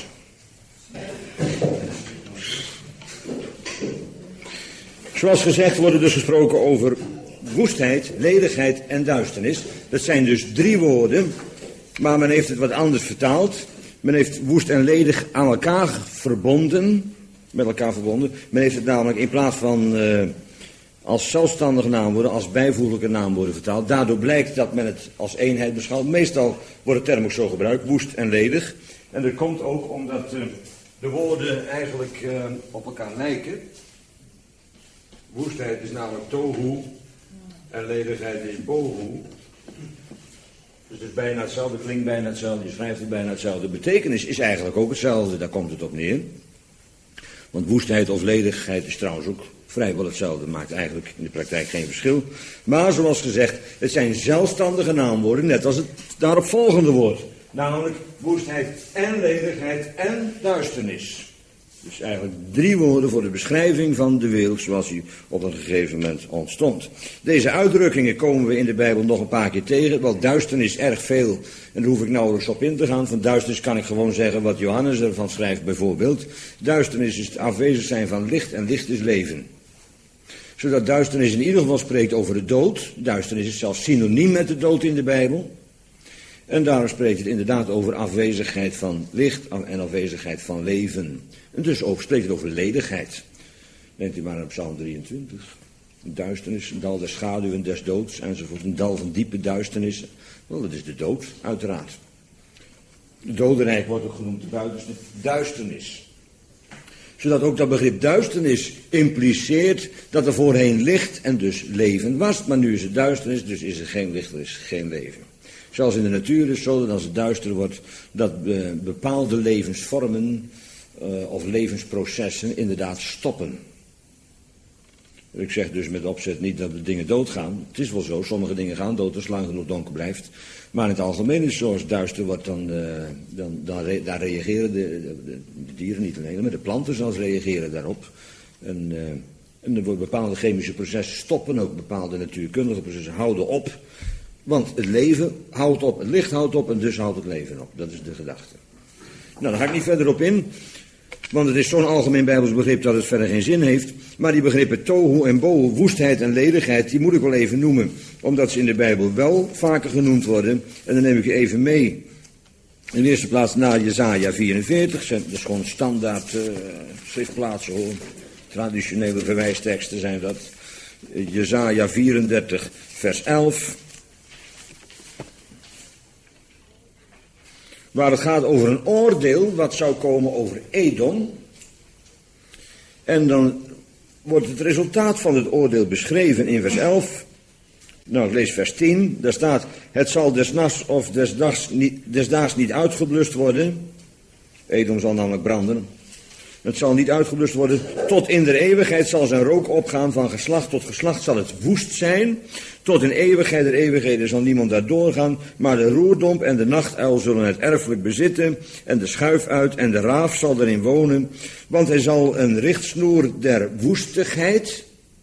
Zoals gezegd worden dus gesproken over woestheid, ledigheid en duisternis. Dat zijn dus 3 woorden, maar men heeft het wat anders vertaald. Men heeft woest en ledig aan elkaar verbonden, met elkaar verbonden. Men heeft het namelijk in plaats van als zelfstandige naamwoorden, als bijvoeglijke naamwoorden vertaald. Daardoor blijkt dat men het als eenheid beschouwt. Meestal wordt de term ook zo gebruikt, woest en ledig. En dat komt ook omdat de woorden eigenlijk op elkaar lijken. Woestheid is namelijk tohu en ledigheid is bohu. Dus het is bijna hetzelfde, klinkt bijna hetzelfde, je schrijft het bijna hetzelfde. De betekenis is eigenlijk ook hetzelfde, daar komt het op neer. Want woestheid of ledigheid is trouwens ook vrijwel hetzelfde, maakt eigenlijk in de praktijk geen verschil. Maar zoals gezegd, het zijn zelfstandige naamwoorden, net als het daarop volgende woord. Namelijk woestheid en ledigheid en duisternis. Dus eigenlijk 3 woorden voor de beschrijving van de wereld zoals die op een gegeven moment ontstond. Deze uitdrukkingen komen we in de Bijbel nog een paar keer tegen. Wel, duisternis erg veel. En daar hoef ik nauwelijks op in te gaan. Van duisternis kan ik gewoon zeggen wat Johannes ervan schrijft bijvoorbeeld. Duisternis is het afwezig zijn van licht en licht is leven. Zodat duisternis in ieder geval spreekt over de dood. Duisternis is zelfs synoniem met de dood in de Bijbel. En daarom spreekt het inderdaad over afwezigheid van licht en afwezigheid van leven. En dus ook spreekt het over ledigheid. Denkt u maar aan Psalm 23. Duisternis, een dal der schaduwen des doods enzovoort. Een dal van diepe duisternissen. Wel, dat is de dood, uiteraard. De dodenrijk wordt ook genoemd de buitenste duisternis. Zodat ook dat begrip duisternis impliceert dat er voorheen licht en dus leven was. Maar nu is het duisternis, dus is er geen licht, er is geen leven. Zoals in de natuur is zo dat als het duister wordt, dat bepaalde levensvormen of levensprocessen inderdaad stoppen. Ik zeg dus met opzet niet dat de dingen doodgaan. Het is wel zo, sommige dingen gaan dood als lang genoeg donker blijft. Maar in het algemeen is het zo, als het duister wordt, daar reageren de dieren niet alleen, maar de planten zelfs reageren daarop. En er worden bepaalde chemische processen stoppen, ook bepaalde natuurkundige processen houden op. Want het leven houdt op, het licht houdt op en dus houdt het leven op. Dat is de gedachte. Nou, daar ga ik niet verder op in. Want het is zo'n algemeen Bijbels begrip dat het verder geen zin heeft. Maar die begrippen tohu en bohu, woestheid en ledigheid, die moet ik wel even noemen. Omdat ze in de Bijbel wel vaker genoemd worden. En dan neem ik je even mee. In de eerste plaats naar Jesaja 44. Dat is gewoon standaard schriftplaatsen hoor. Traditionele verwijsteksten zijn dat. Jesaja 34 vers 11. Waar het gaat over een oordeel wat zou komen over Edom. En dan wordt het resultaat van het oordeel beschreven in vers 11. Nou, ik lees vers 10. Daar staat, het zal des nachts of desdaags niet uitgeblust worden. Edom zal namelijk branden. Het zal niet uitgeblust worden. Tot in de eeuwigheid zal zijn rook opgaan. Van geslacht tot geslacht zal het woest zijn. Tot in eeuwigheid der eeuwigheden zal niemand daar doorgaan. Maar de roerdomp en de nachtuil zullen het erfelijk bezitten. En de schuifuit en de raaf zal erin wonen. Want hij zal een richtsnoer der woestigheid.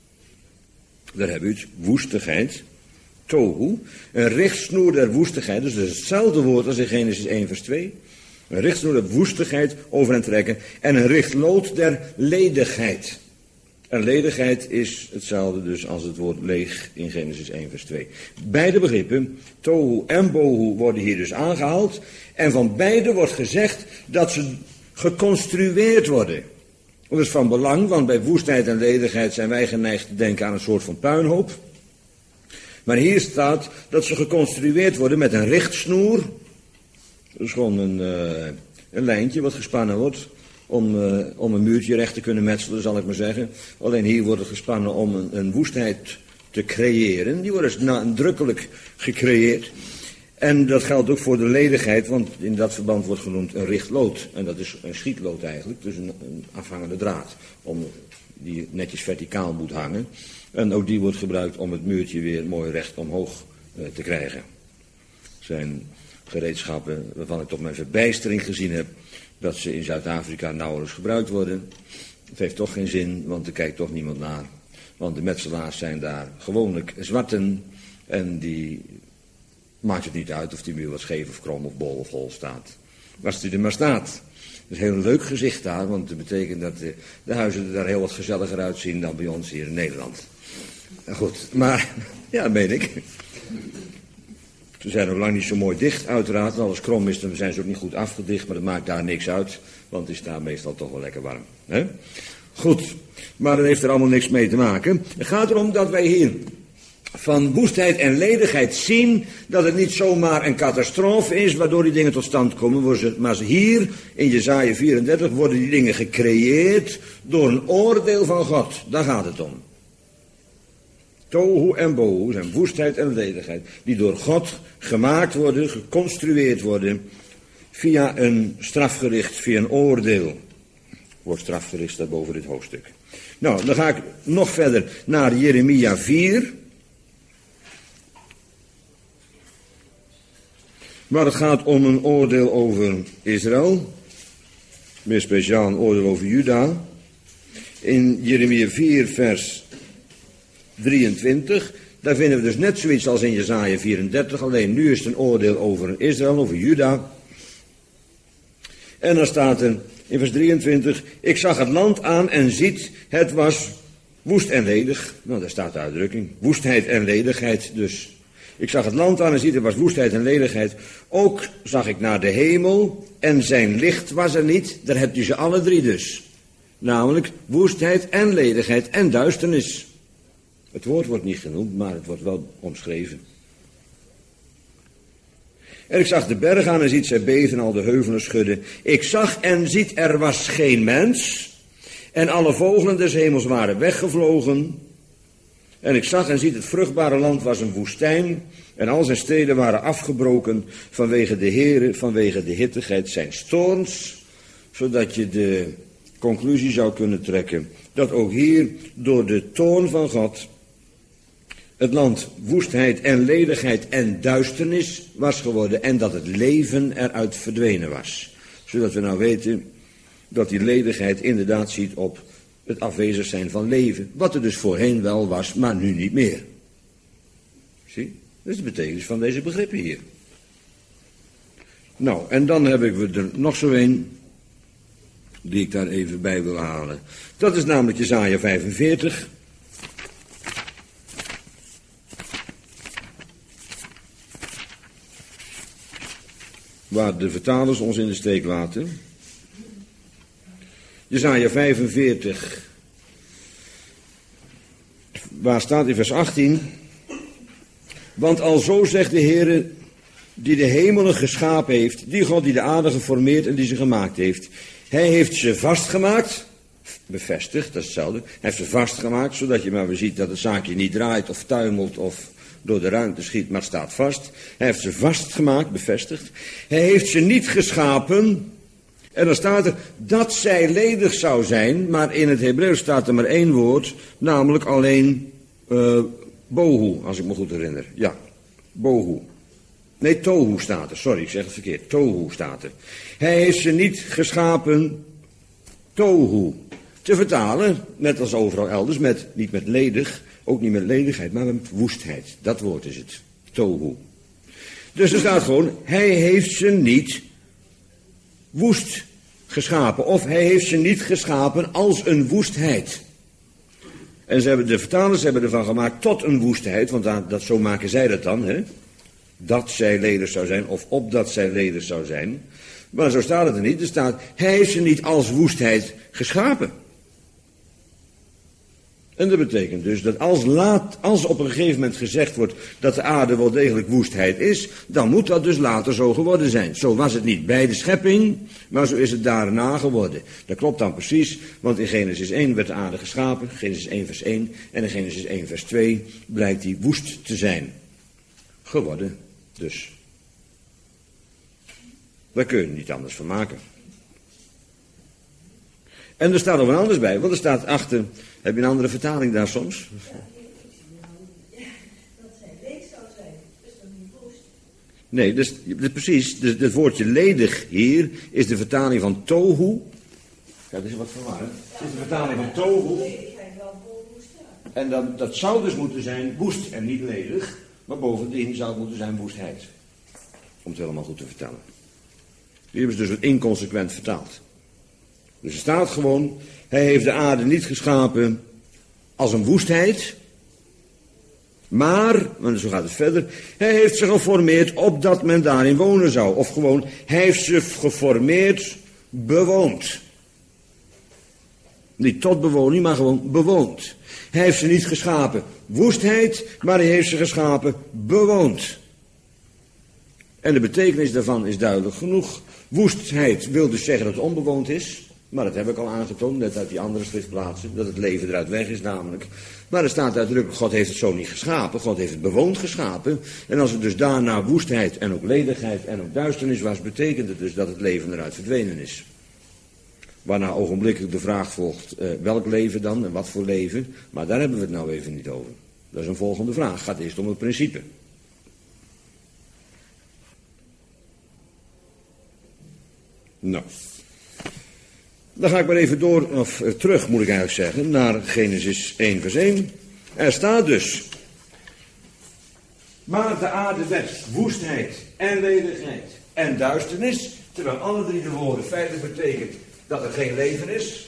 Daar hebben we het, woestigheid. Tohu. Een richtsnoer der woestigheid. Dus dat is hetzelfde woord als in Genesis 1 vers 2. Een richtsnoer der woestigheid over hen trekken. En een richtlood der ledigheid. En ledigheid is hetzelfde dus als het woord leeg in Genesis 1 vers 2. Beide begrippen, tohu en bohu, worden hier dus aangehaald. En van beide wordt gezegd dat ze geconstrueerd worden. Dat is van belang, want bij woestheid en ledigheid zijn wij geneigd te denken aan een soort van puinhoop. Maar hier staat dat ze geconstrueerd worden met een richtsnoer. Dat is gewoon een lijntje wat gespannen wordt om een muurtje recht te kunnen metselen, zal ik maar zeggen. Alleen hier wordt het gespannen om een woestheid te creëren. Die wordt dus nadrukkelijk gecreëerd. En dat geldt ook voor de ledigheid, want in dat verband wordt genoemd een richtlood. En dat is een schietlood eigenlijk, dus een afhangende draad, die netjes verticaal moet hangen. En ook die wordt gebruikt om het muurtje weer mooi recht omhoog te krijgen. Zijn gereedschappen waarvan ik tot mijn verbijstering gezien heb dat ze in Zuid-Afrika nauwelijks gebruikt worden. Het heeft toch geen zin, want er kijkt toch niemand naar. Want de metselaars zijn daar gewoonlijk zwarten en die maakt het niet uit of die muur wat scheef of krom of bol of hol staat. Als die er maar staat. Dat is een heel leuk gezicht daar, want dat betekent dat de huizen er daar heel wat gezelliger uitzien dan bij ons hier in Nederland. Goed, maar ja, dat meen ik. Ze zijn nog lang niet zo mooi dicht, uiteraard. Als alles krom is, dan zijn ze ook niet goed afgedicht, maar dat maakt daar niks uit. Want het is daar meestal toch wel lekker warm. Hè? Goed, maar dat heeft er allemaal niks mee te maken. Het gaat erom dat wij hier van woestheid en ledigheid zien dat het niet zomaar een catastrofe is waardoor die dingen tot stand komen. Maar hier in Jesaja 34 worden die dingen gecreëerd door een oordeel van God. Daar gaat het om. Tohu en bohu zijn woestheid en ledigheid die door God gemaakt worden, geconstrueerd worden via een strafgericht, via een oordeel. Wordt strafgericht staat boven dit hoofdstuk. Nou, dan ga ik nog verder naar Jeremia 4. Maar het gaat om een oordeel over Israël. meer speciaal een oordeel over Juda. In Jeremia 4 vers 23, daar vinden we dus net zoiets als in Jesaja 34, alleen nu is het een oordeel over Israël, over Juda. En dan staat er in vers 23, ik zag het land aan en ziet, het was woest en ledig. Nou, daar staat de uitdrukking, woestheid en ledigheid dus. Ik zag het land aan en ziet, het was woestheid en ledigheid. Ook zag ik naar de hemel en zijn licht was er niet. Daar hebt u ze alle drie dus. Namelijk woestheid en ledigheid en duisternis. Het woord wordt niet genoemd, maar het wordt wel omschreven. En ik zag de berg aan en ziet, zij beven en al de heuvelen schudden. Ik zag en ziet, er was geen mens. En alle vogelen des hemels waren weggevlogen. En ik zag en ziet, het vruchtbare land was een woestijn. En al zijn steden waren afgebroken vanwege de Heere, vanwege de hittigheid zijns toorns. Zodat je de conclusie zou kunnen trekken dat ook hier door de toorn van God het land woestheid en ledigheid en duisternis was geworden en dat het leven eruit verdwenen was. Zodat we nou weten dat die ledigheid inderdaad ziet op het afwezig zijn van leven. Wat er dus voorheen wel was, maar nu niet meer. Zie? Dat is de betekenis van deze begrippen hier. Nou, en dan heb ik er nog zo een die ik daar even bij wil halen. Dat is namelijk Jesaja 45. Waar de vertalers ons in de steek laten. Jesaja 45. Waar staat in vers 18. Want alzo zegt de Heere, die de hemelen geschapen heeft, die God die de aarde geformeerd en die ze gemaakt heeft. Hij heeft ze vastgemaakt, bevestigd, dat is hetzelfde. Hij heeft ze vastgemaakt, zodat je maar weer ziet dat het zaakje niet draait of tuimelt of door de ruimte schiet, maar het staat vast. Hij heeft ze vastgemaakt, bevestigd. Hij heeft ze niet geschapen. En dan staat er dat zij ledig zou zijn, maar in het Hebreeuws staat er maar één woord, namelijk alleen bohu, als ik me goed herinner. Ja, bohu. Nee, tohu staat er, sorry, ik zeg het verkeerd. Tohu staat er. Hij heeft ze niet geschapen, tohu. Te vertalen, net als overal elders, niet met ledig, ook niet met ledigheid, maar met woestheid. Dat woord is het, tohu. Dus er staat gewoon, hij heeft ze niet woest geschapen. Of hij heeft ze niet geschapen als een woestheid. En de vertalers hebben ervan gemaakt tot een woestheid, want zo maken zij dat dan, hè. Dat zij ledig zou zijn, of opdat zij ledig zou zijn. Maar zo staat het er niet. Er staat, hij heeft ze niet als woestheid geschapen. En dat betekent dus dat als op een gegeven moment gezegd wordt dat de aarde wel degelijk woestheid is, dan moet dat dus later zo geworden zijn. Zo was het niet bij de schepping, maar zo is het daarna geworden. Dat klopt dan precies, want in Genesis 1 werd de aarde geschapen, Genesis 1 vers 1, en in Genesis 1 vers 2 blijkt die woest te zijn. Geworden dus. Daar kun je niet anders van maken. En er staat nog wat anders bij, want er staat achter, heb je een andere vertaling daar soms? Ja, dat zij leeg zou zijn, dus dan niet woest. Nee, dus precies, dus het woordje ledig hier is de vertaling van tohu. Ja, dat is wat verwarrend. Het is de vertaling van tohu. En dat zou dus moeten zijn woest en niet ledig, maar bovendien zou het moeten zijn woestheid. Om het helemaal goed te vertellen. Die hebben ze dus wat inconsequent vertaald. Dus er staat gewoon, hij heeft de aarde niet geschapen als een woestheid, maar, want zo gaat het verder, hij heeft ze geformeerd opdat men daarin wonen zou. Of gewoon, hij heeft ze geformeerd, bewoond. Niet tot bewoning, maar gewoon bewoond. Hij heeft ze niet geschapen woestheid, maar hij heeft ze geschapen bewoond. En de betekenis daarvan is duidelijk genoeg. Woestheid wil dus zeggen dat het onbewoond is. Maar dat heb ik al aangetoond, net uit die andere schriftplaatsen. Dat het leven eruit weg is namelijk. Maar er staat uitdrukkelijk, God heeft het zo niet geschapen. God heeft het bewoond geschapen. En als het dus daarna woestheid en ook ledigheid en ook duisternis was, betekent het dus dat het leven eruit verdwenen is. Waarna ogenblikkelijk de vraag volgt, welk leven dan en wat voor leven? Maar daar hebben we het nou even niet over. Dat is een volgende vraag. Het gaat eerst om het principe. Nou. Dan ga ik maar even door, of terug moet ik eigenlijk zeggen, naar Genesis 1 vers 1. Er staat dus: maar de aarde werd woestheid en ledigheid en duisternis, terwijl alle drie de woorden feitelijk betekent dat er geen leven is.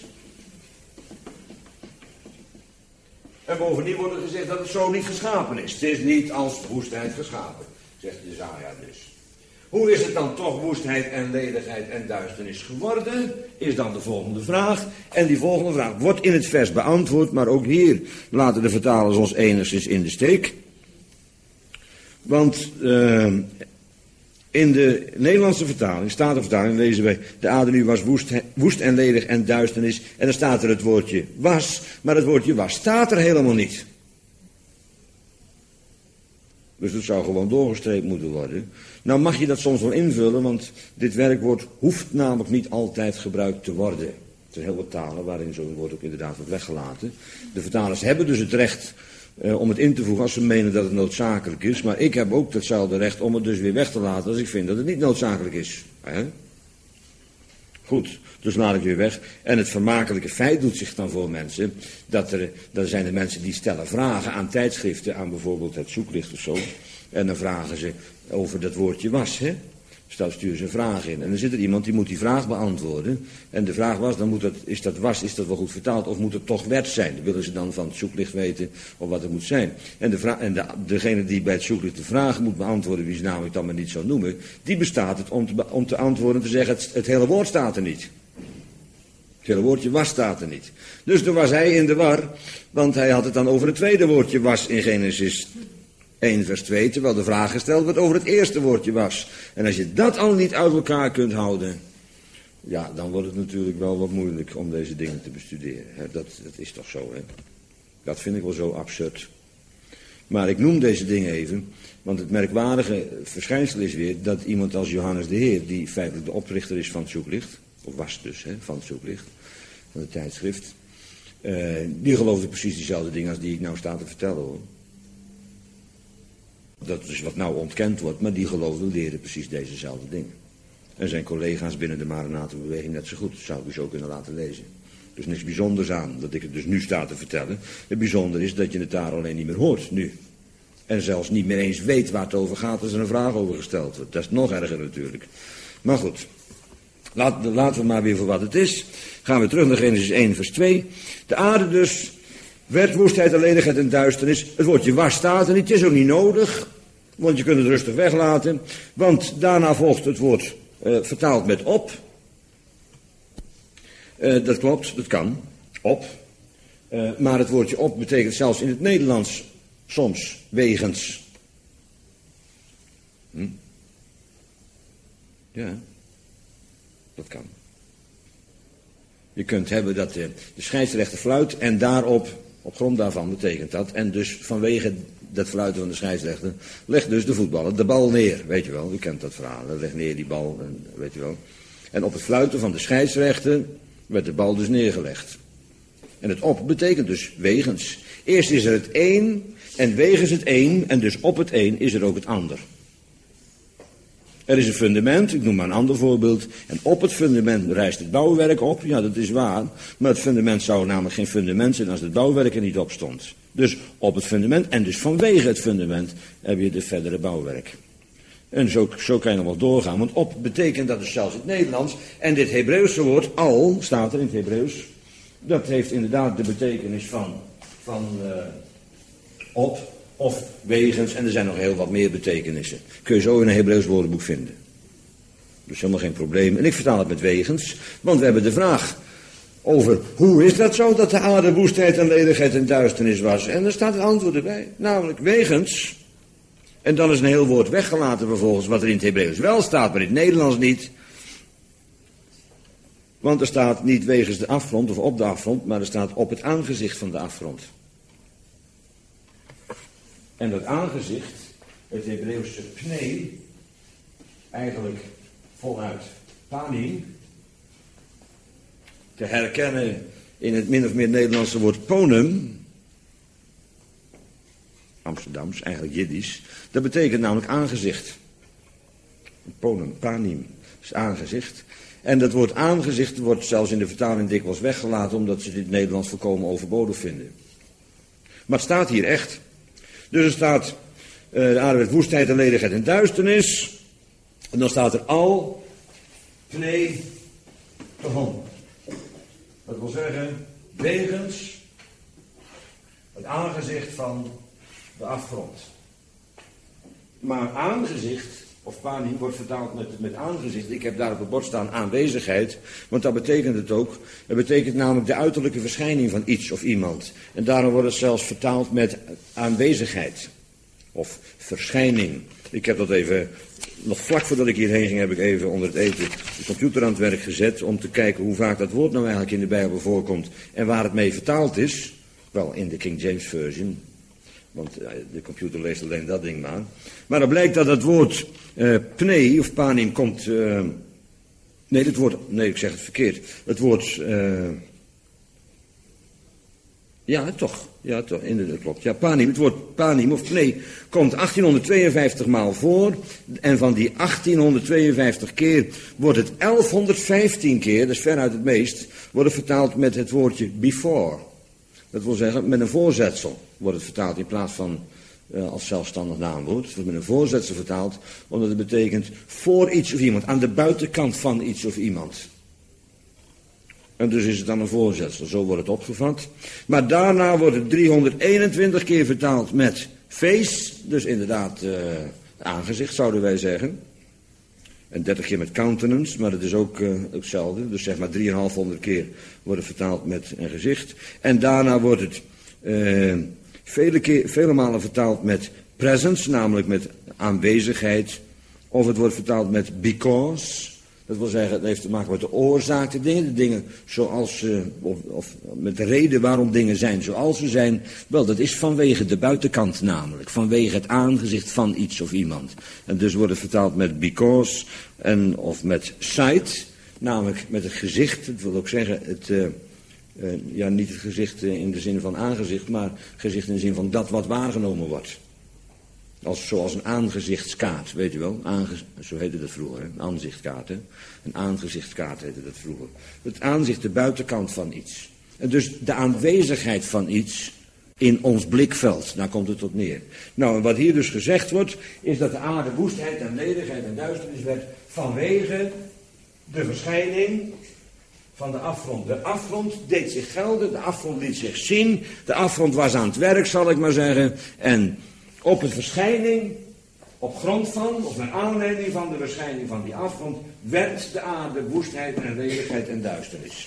En bovendien wordt er gezegd dat het zo niet geschapen is. Het is niet als woestheid geschapen, zegt Jesaja dus. Hoe is het dan toch woestheid en ledigheid en duisternis geworden? Is dan de volgende vraag. En die volgende vraag wordt in het vers beantwoord, maar ook hier laten de vertalers ons enigszins in de steek. Want in de Nederlandse vertaling, Statenvertaling, lezen wij: de aarde nu was woest en ledig en duisternis. En dan staat er het woordje was, maar het woordje was staat er helemaal niet. Dus het zou gewoon doorgestreept moeten worden. Nou mag je dat soms wel invullen, want dit werkwoord hoeft namelijk niet altijd gebruikt te worden. Er zijn heel wat talen waarin zo'n woord ook inderdaad wordt weggelaten. De vertalers hebben dus het recht om het in te voegen als ze menen dat het noodzakelijk is. Maar ik heb ook hetzelfde recht om het dus weer weg te laten als ik vind dat het niet noodzakelijk is. Goed, dus laat ik weer weg. En het vermakelijke feit doet zich dan voor mensen dat er zijn de mensen die stellen vragen aan tijdschriften, aan bijvoorbeeld het Zoeklicht of zo. En dan vragen ze over dat woordje was, hè. Dus dan sturen ze een vraag in. En dan zit er iemand die moet die vraag beantwoorden. En de vraag was, dan moet dat, is dat wel goed vertaald of moet het toch werd zijn? Dan willen ze dan van het Zoeklicht weten of wat het moet zijn. En degene die bij het Zoeklicht de vraag moet beantwoorden, wie ze namelijk dan maar niet zou noemen, die bestaat het om te antwoorden en te zeggen, het hele woord staat er niet. Het hele woordje was staat er niet. Dus toen was hij in de war, want hij had het dan over het tweede woordje was in Genesis 1 vers 2, terwijl de vraag gesteld werd over het eerste woordje was. En als je dat al niet uit elkaar kunt houden, ja, dan wordt het natuurlijk wel wat moeilijk om deze dingen te bestuderen. Dat is toch zo, hè? Dat vind ik wel zo absurd. Maar ik noem deze dingen even, want het merkwaardige verschijnsel is weer dat iemand als Johannes de Heer, die feitelijk de oprichter is van het Zoeklicht, of was dus, hè, van het Zoeklicht, van het tijdschrift, die geloofde precies diezelfde dingen als die ik nou sta te vertellen, hoor. Dat is wat nou ontkend wordt, maar die geloofden leren precies dezezelfde dingen. En zijn collega's binnen de Maranatha-beweging net zo goed. Dat zou ik u zo kunnen laten lezen. Er is niks bijzonders aan dat ik het dus nu sta te vertellen. Het bijzonder is dat je het daar alleen niet meer hoort, nu. En zelfs niet meer eens weet waar het over gaat als er een vraag over gesteld wordt. Dat is nog erger natuurlijk. Maar goed, laten we maar weer voor wat het is. Gaan we terug naar Genesis 1 vers 2. De aarde dus werd woestheid en ledigheid en duisternis. Het woordje was staat er niet, het is ook niet nodig. Want je kunt het rustig weglaten. Want daarna volgt het woord vertaald met op. Dat klopt, dat kan. Op. Maar het woordje op betekent zelfs in het Nederlands soms wegens. Ja, dat kan. Je kunt hebben dat de scheidsrechter fluit en daarop, op grond daarvan betekent dat. En dus vanwege dat fluiten van de scheidsrechter legt dus de voetballer de bal neer. Weet je wel, u kent dat verhaal. Hij legt neer die bal, en, weet je wel. En op het fluiten van de scheidsrechter werd de bal dus neergelegd. En het op betekent dus wegens. Eerst is er het een en wegens het een en dus op het een is er ook het ander. Er is een fundament, ik noem maar een ander voorbeeld. En op het fundament rijst het bouwwerk op. Ja, dat is waar. Maar het fundament zou namelijk geen fundament zijn als het bouwwerk er niet op stond. Dus op het fundament en dus vanwege het fundament heb je het verdere bouwwerk. En zo kan je nog wel doorgaan. Want op betekent dat dus zelfs in het Nederlands. En dit Hebreeuwse woord al, staat er in het Hebreeuws. Dat heeft inderdaad de betekenis van op of wegens. En er zijn nog heel wat meer betekenissen. Kun je zo in een Hebreeuws woordenboek vinden. Dus helemaal geen probleem. En ik vertaal het met wegens. Want we hebben de vraag over hoe is dat zo dat de aarde woestheid en ledigheid en duisternis was. En er staat het antwoord erbij. Namelijk wegens. En dan is een heel woord weggelaten vervolgens wat er in het Hebreeuws wel staat, maar in het Nederlands niet. Want er staat niet wegens de afgrond of op de afgrond, maar er staat op het aangezicht van de afgrond. En dat aangezicht, het Hebreeuwse pnei, eigenlijk voluit panim, te herkennen in het min of meer Nederlandse woord ponum, Amsterdams, eigenlijk Jiddisch, dat betekent namelijk aangezicht. Ponem, panim, is aangezicht. En dat woord aangezicht wordt zelfs in de vertaling dikwijls weggelaten, omdat ze dit Nederlands volkomen overbodig vinden. Maar het staat hier echt. Dus er staat, de aarde werd woestheid en ledigheid en duisternis. En dan staat er al, pnei, tehom. Dat wil zeggen, wegens het aangezicht van de afgrond. Maar aangezicht, of panim, wordt vertaald met aangezicht. Ik heb daar op het bord staan aanwezigheid, want dat betekent het ook. Het betekent namelijk de uiterlijke verschijning van iets of iemand. En daarom wordt het zelfs vertaald met aanwezigheid. Of verschijning. Ik heb dat even, nog vlak voordat ik hierheen ging, heb ik even onder het eten de computer aan het werk gezet om te kijken hoe vaak dat woord nou eigenlijk in de Bijbel voorkomt en waar het mee vertaald is. Wel, in de King James Version. Want de computer leest alleen dat ding maar. Maar dan blijkt dat het woord pnei of panim komt. Nee, ik zeg het verkeerd. Het woord. Ja, toch, inderdaad klopt. Ja, panim, het woord panim of pnei komt 1852 maal voor. En van die 1852 keer wordt het 1115 keer, dat is veruit het meest, wordt het vertaald met het woordje before. Dat wil zeggen, met een voorzetsel wordt het vertaald in plaats van als zelfstandig naamwoord. Het wordt met een voorzetsel vertaald, omdat het betekent voor iets of iemand, aan de buitenkant van iets of iemand. En dus is het dan een voorzetsel, zo wordt het opgevat. Maar daarna wordt het 321 keer vertaald met face, dus inderdaad aangezicht zouden wij zeggen. En 30 keer met countenance, maar dat is ook hetzelfde. Dus zeg maar 3,5 keer wordt het vertaald met een gezicht. En daarna wordt het vele malen vertaald met presence, namelijk met aanwezigheid. Of het wordt vertaald met because. Dat wil zeggen, het heeft te maken met de oorzaak, de dingen zoals of met de reden waarom dingen zijn zoals ze zijn. Wel, dat is vanwege de buitenkant namelijk, vanwege het aangezicht van iets of iemand. En dus wordt het vertaald met because of met sight, namelijk met het gezicht. Het wil ook zeggen, niet het gezicht in de zin van aangezicht, maar gezicht in de zin van dat wat waargenomen wordt. Zoals een aangezichtskaart, weet u wel. Zo heette dat vroeger, hè? Een aanzichtkaart. Hè? Een aangezichtskaart heette dat vroeger. Het aanzicht, de buitenkant van iets. En dus de aanwezigheid van iets in ons blikveld, daar komt het op neer. Nou, en wat hier dus gezegd wordt, is dat de aarde woestheid en ledigheid en duisternis werd vanwege de verschijning van de afgrond. De afgrond deed zich gelden, de afgrond liet zich zien, de afgrond was aan het werk, zal ik maar zeggen, en op een verschijning, op grond van, of naar aanleiding van de verschijning van die afgrond, werd de aarde woestheid en ledigheid en duisternis.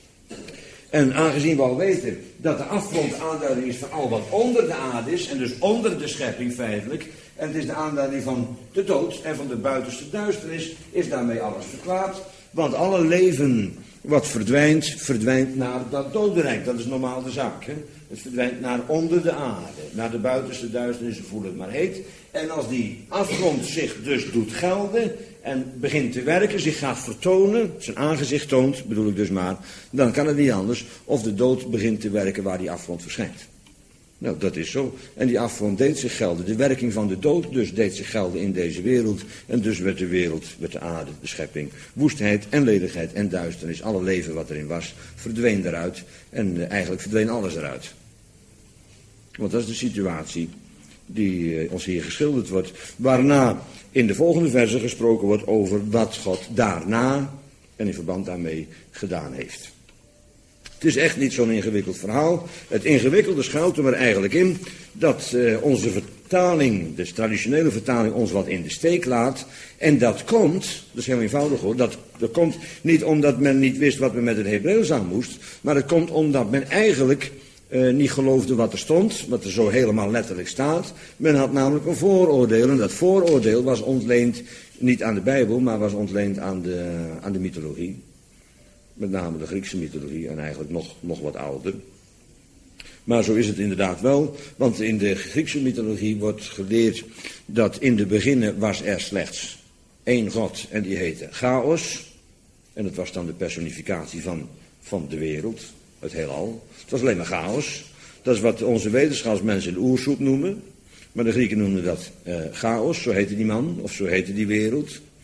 En aangezien we al weten dat de afgrond aanduiding is van al wat onder de aarde is, en dus onder de schepping feitelijk, en het is de aanduiding van de dood en van de buitenste duisternis, is daarmee alles verklaard. Want alle leven wat verdwijnt, verdwijnt naar dat dodenrijk. Dat is normaal de zaak. Hè? Het verdwijnt naar onder de aarde, naar de buitenste duisternis, voel het maar heet. En als die afgrond zich dus doet gelden en begint te werken, zich gaat vertonen, zijn aangezicht toont, bedoel ik dus maar, dan kan het niet anders of de dood begint te werken waar die afgrond verschijnt. Nou, dat is zo. En die afgrond deed zich gelden. De werking van de dood dus deed zich gelden in deze wereld. En dus werd de wereld, werd de aarde, de schepping, woestheid en ledigheid en duisternis. Alle leven wat erin was, verdween eruit. En eigenlijk verdween alles eruit. Want dat is de situatie die ons hier geschilderd wordt. Waarna in de volgende verse gesproken wordt over wat God daarna en in verband daarmee gedaan heeft. Het is echt niet zo'n ingewikkeld verhaal. Het ingewikkelde schuilt er maar eigenlijk in dat onze vertaling, de traditionele vertaling, ons wat in de steek laat. En dat komt, dat is heel eenvoudig hoor, dat komt niet omdat men niet wist wat men met het Hebreeuws aan moest, maar het komt omdat men eigenlijk niet geloofde wat er stond, wat er zo helemaal letterlijk staat. Men had namelijk een vooroordeel en dat vooroordeel was ontleend niet aan de Bijbel, maar was ontleend aan de mythologie. Met name de Griekse mythologie en eigenlijk nog wat ouder. Maar zo is het inderdaad wel, want in de Griekse mythologie wordt geleerd dat in de beginnen was er slechts één God en die heette Chaos. En dat was dan de personificatie van de wereld, het heelal. Het was alleen maar chaos. Dat is wat onze wetenschapsmensen de oersoep noemen. Maar de Grieken noemden dat chaos, zo heette die man, of zo heette die wereld.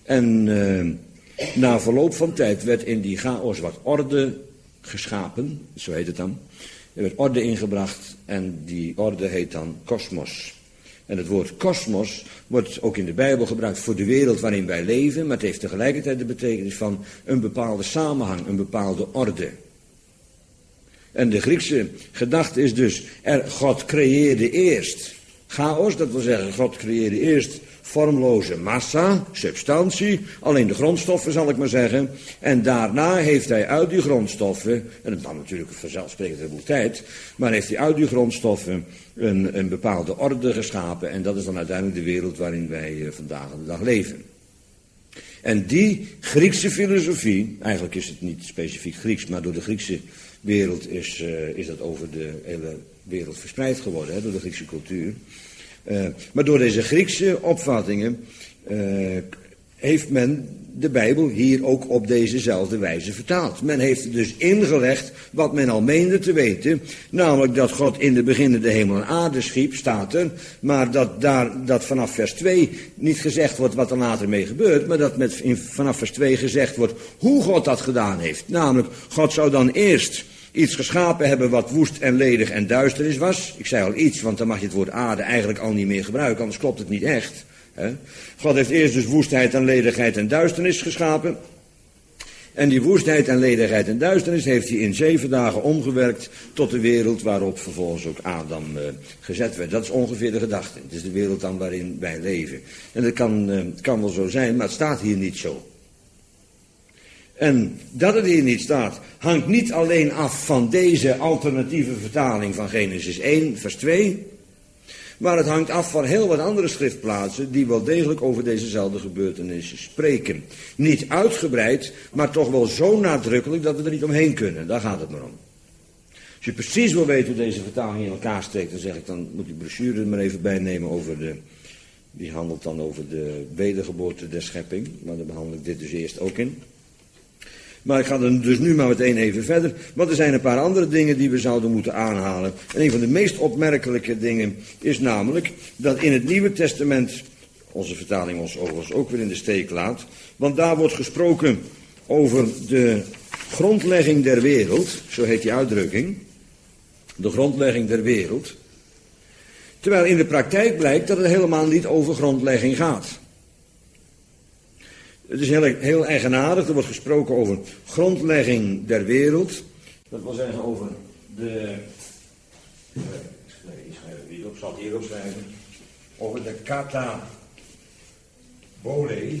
En na verloop van tijd werd in die chaos wat orde geschapen, zo heet het dan. Er werd orde ingebracht en die orde heet dan kosmos. En het woord kosmos wordt ook in de Bijbel gebruikt voor de wereld waarin wij leven, maar het heeft tegelijkertijd de betekenis van een bepaalde samenhang, een bepaalde orde. En de Griekse gedachte is dus, God creëerde eerst chaos, dat wil zeggen, God creëerde eerst vormloze massa, substantie, alleen de grondstoffen zal ik maar zeggen. En daarna heeft hij uit die grondstoffen, en dan natuurlijk vanzelfsprekend een boel tijd, maar heeft hij uit die grondstoffen een bepaalde orde geschapen. En dat is dan uiteindelijk de wereld waarin wij vandaag de dag leven. En die Griekse filosofie, eigenlijk is het niet specifiek Grieks, maar door de Griekse wereld is dat over de hele wereld verspreid geworden, hè, door de Griekse cultuur. Maar door deze Griekse opvattingen heeft men de Bijbel hier ook op dezezelfde wijze vertaald. Men heeft er dus ingelegd wat men al meende te weten, namelijk dat God in de beginnen de hemel en aarde schiep, staat er, maar dat vanaf vers 2 niet gezegd wordt wat er later mee gebeurt, maar dat vanaf vers 2 gezegd wordt hoe God dat gedaan heeft. Namelijk, God zou dan eerst iets geschapen hebben wat woest en ledig en duisternis was. Ik zei al iets, want dan mag je het woord aarde eigenlijk al niet meer gebruiken, anders klopt het niet echt. Hè? God heeft eerst dus woestheid en ledigheid en duisternis geschapen. En die woestheid en ledigheid en duisternis heeft hij in 7 dagen omgewerkt tot de wereld waarop vervolgens ook Adam gezet werd. Dat is ongeveer de gedachte. Het is de wereld dan waarin wij leven. En dat kan wel zo zijn, maar het staat hier niet zo. En dat het hier niet staat, hangt niet alleen af van deze alternatieve vertaling van Genesis 1, vers 2. Maar het hangt af van heel wat andere schriftplaatsen die wel degelijk over dezezelfde gebeurtenissen spreken. Niet uitgebreid, maar toch wel zo nadrukkelijk dat we er niet omheen kunnen. Daar gaat het maar om. Als je precies wil weten hoe deze vertaling in elkaar steekt, dan zeg ik, dan moet die brochure er maar even bij nemen die handelt dan over de wedergeboorte der schepping. Maar daar behandel ik dit dus eerst ook in. Maar ik ga er dus nu maar meteen even verder, want er zijn een paar andere dingen die we zouden moeten aanhalen. En een van de meest opmerkelijke dingen is namelijk dat in het Nieuwe Testament, onze vertaling ons overigens ook weer in de steek laat, want daar wordt gesproken over de grondlegging der wereld, zo heet die uitdrukking, de grondlegging der wereld. Terwijl in de praktijk blijkt dat het helemaal niet over grondlegging gaat. Het is heel eigenaardig, er wordt gesproken over grondlegging der wereld. Dat wil zeggen over de, ik zal het hier opschrijven, over de katabole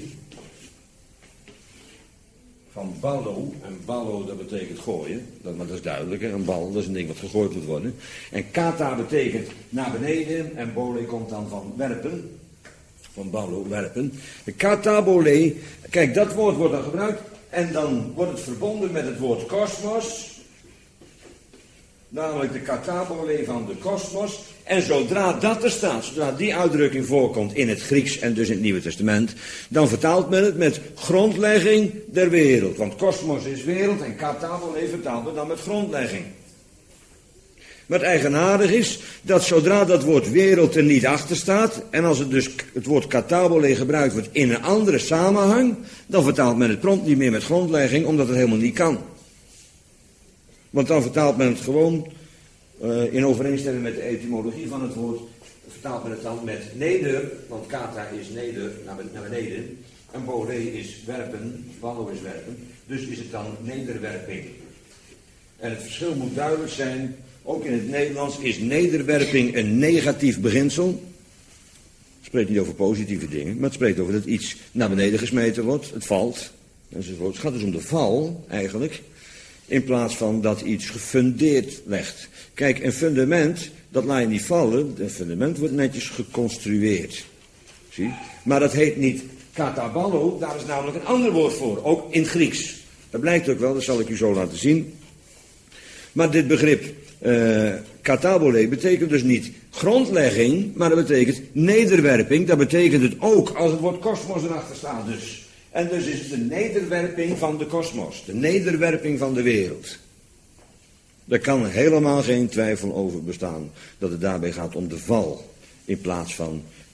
van ballo. En ballo, dat betekent gooien, maar dat is duidelijk, hè? Een bal, dat is een ding wat gegooid moet worden. En kata betekent naar beneden en bole komt dan van werpen. Van ballo, werpen. De katabole, kijk, dat woord wordt dan gebruikt en dan wordt het verbonden met het woord kosmos. Namelijk de katabole van de kosmos. En zodra dat er staat, zodra die uitdrukking voorkomt in het Grieks en dus in het Nieuwe Testament, dan vertaalt men het met grondlegging der wereld. Want kosmos is wereld en katabole vertaalt men dan met grondlegging. Maar het eigenaardig is dat zodra dat woord wereld er niet achter staat, en als het dus het woord katabole gebruikt wordt in een andere samenhang, dan vertaalt men het prompt niet meer met grondlegging, omdat het helemaal niet kan. Want dan vertaalt men het gewoon in overeenstemming met de etymologie van het woord, vertaalt men het dan met neder, want kata is neder, naar beneden, en bole is werpen, ballo is werpen, dus is het dan nederwerping. En het verschil moet duidelijk zijn. Ook in het Nederlands is nederwerping een negatief beginsel. Het spreekt niet over positieve dingen, maar het spreekt over dat iets naar beneden gesmeten wordt, het valt, enzovoort. Het gaat dus om de val, eigenlijk, in plaats van dat iets gefundeerd legt. Kijk, een fundament, dat laat je niet vallen, een fundament wordt netjes geconstrueerd. Zie? Maar dat heet niet kataballo, daar is namelijk een ander woord voor, ook in Grieks. Dat blijkt ook wel, dat zal ik u zo laten zien. Maar dit begrip katabole betekent dus niet grondlegging, maar dat betekent nederwerping. Dat betekent het ook als het woord kosmos erachter staat dus. En dus is het de nederwerping van de kosmos, de nederwerping van de wereld. Daar kan helemaal geen twijfel over bestaan dat het daarbij gaat om de val in plaats van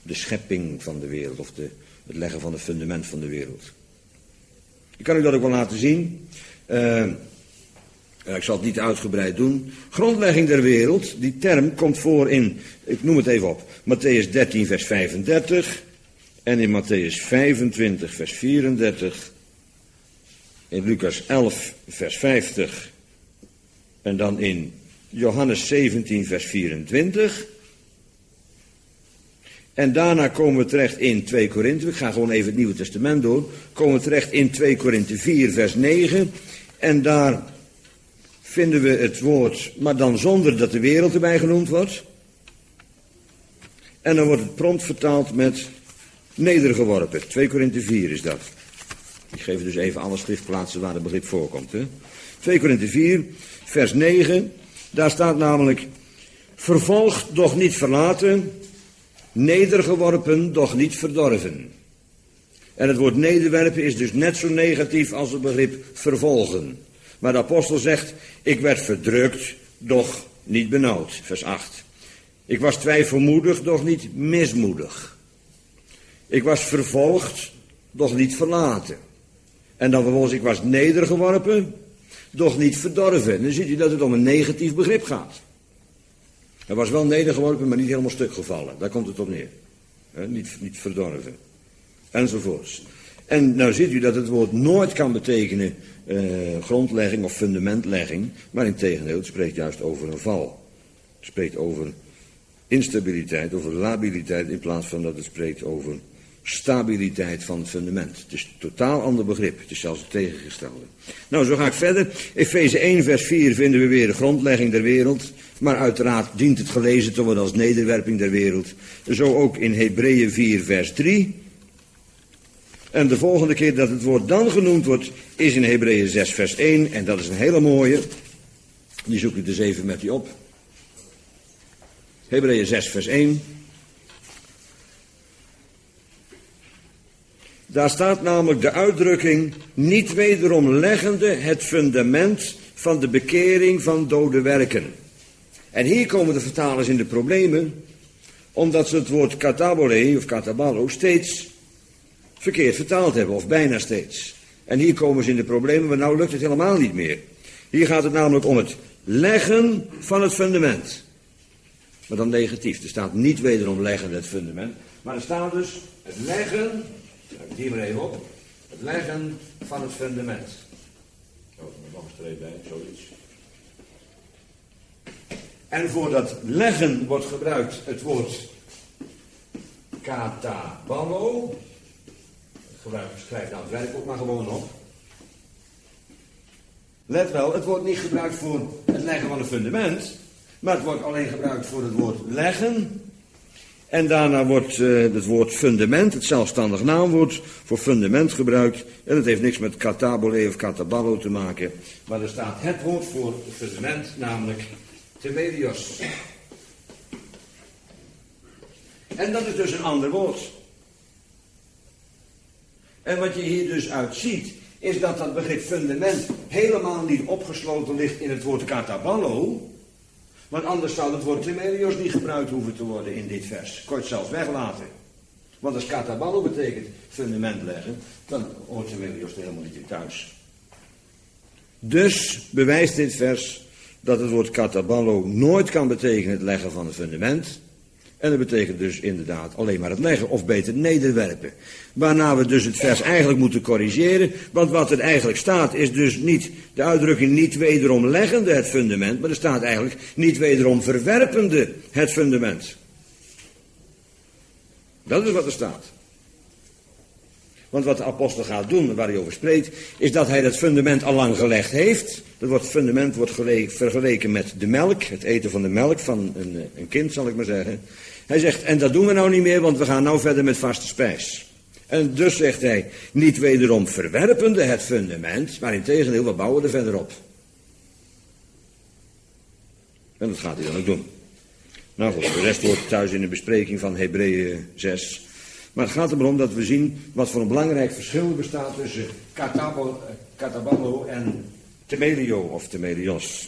de schepping van de wereld, of het leggen van het fundament van de wereld. Ik kan u dat ook wel laten zien. Ik zal het niet uitgebreid doen. Grondlegging der wereld, die term komt voor in, ik noem het even op, Matthäus 13 vers 35 en in Matthäus 25 vers 34, in Lucas 11 vers 50 en dan in Johannes 17 vers 24. En daarna komen we terecht in 2 Korinthe, ik ga gewoon even het Nieuwe Testament door, komen we terecht in 2 Korinthe 4 vers 9 en daar vinden we het woord, maar dan zonder dat de wereld erbij genoemd wordt. En dan wordt het prompt vertaald met nedergeworpen. 2 Korinthe 4 is dat. Ik geef dus even alle schriftplaatsen waar het begrip voorkomt. 2 Korinthe 4, vers 9. Daar staat namelijk, vervolgd, doch niet verlaten, nedergeworpen, doch niet verdorven. En het woord nederwerpen is dus net zo negatief als het begrip vervolgen. Maar de apostel zegt, ik werd verdrukt, doch niet benauwd. Vers 8. Ik was twijfelmoedig, doch niet mismoedig. Ik was vervolgd, doch niet verlaten. En dan vervolgens, ik was nedergeworpen, doch niet verdorven. Dan ziet u dat het om een negatief begrip gaat. Hij was wel nedergeworpen, maar niet helemaal stuk gevallen. Daar komt het op neer. Niet verdorven. Enzovoorts. En nou ziet u dat het woord nooit kan betekenen grondlegging of fundamentlegging, maar integendeel, het spreekt juist over een val. Het spreekt over instabiliteit, over labiliteit, in plaats van dat het spreekt over stabiliteit van het fundament. Het is een totaal ander begrip, het is zelfs het tegengestelde. Nou, zo ga ik verder. Efeze 1 vers 4 vinden we weer de grondlegging der wereld, maar uiteraard dient het gelezen te worden als nederwerping der wereld. Zo ook in Hebreeën 4 vers 3. En de volgende keer dat het woord dan genoemd wordt, is in Hebreeën 6 vers 1. En dat is een hele mooie. Die zoek ik dus even met u op. Hebreeën 6 vers 1. Daar staat namelijk de uitdrukking, niet wederom leggende het fundament van de bekering van dode werken. En hier komen de vertalers in de problemen, omdat ze het woord katabole of kataballo steeds verkeerd vertaald hebben, of bijna steeds. En hier komen ze in de problemen, maar nou lukt het helemaal niet meer. Hier gaat het namelijk om het leggen van het fundament. Maar dan negatief. Er staat niet wederom leggen het fundament, maar er staat dus het leggen, ik hier maar even op, het leggen van het fundament. Oh, er nog een streep bij, zoiets. En voor dat leggen wordt gebruikt het woord kataballo. Schrijf nou het werkwoord maar gewoon op. Let wel, het wordt niet gebruikt voor het leggen van een fundament, maar het wordt alleen gebruikt voor het woord leggen. En daarna wordt het woord fundament, het zelfstandig naamwoord, voor fundament gebruikt. En het heeft niks met katabole of kataballo te maken. Maar er staat het woord voor fundament, namelijk temelios. En dat is dus een ander woord. En wat je hier dus uit ziet, is dat dat begrip fundament helemaal niet opgesloten ligt in het woord kataballo. Want anders zou het woord temelios niet gebruikt hoeven te worden in dit vers. Kon je het zelfs weglaten. Want als kataballo betekent fundament leggen, dan hoort temelios er helemaal niet in thuis. Dus bewijst dit vers dat het woord kataballo nooit kan betekenen het leggen van het fundament. En dat betekent dus inderdaad alleen maar het leggen, of beter nederwerpen. Waarna we dus het vers eigenlijk moeten corrigeren, want wat er eigenlijk staat is dus niet de uitdrukking niet wederom leggende het fundament, maar er staat eigenlijk niet wederom verwerpende het fundament. Dat is wat er staat. Want wat de apostel gaat doen, waar hij over spreekt, is dat hij dat fundament al lang gelegd heeft. Dat fundament wordt vergeleken met de melk, het eten van de melk van een kind, zal ik maar zeggen. Hij zegt, en dat doen we nou niet meer, want we gaan nou verder met vaste spijs. En dus zegt hij, niet wederom verwerpende het fundament, maar integendeel, we bouwen er verder op. En dat gaat hij dan ook doen. Nou goed, de rest wordt thuis in de bespreking van Hebreeën 6. Maar het gaat erom dat we zien wat voor een belangrijk verschil bestaat tussen kataballo en temelio of temelios.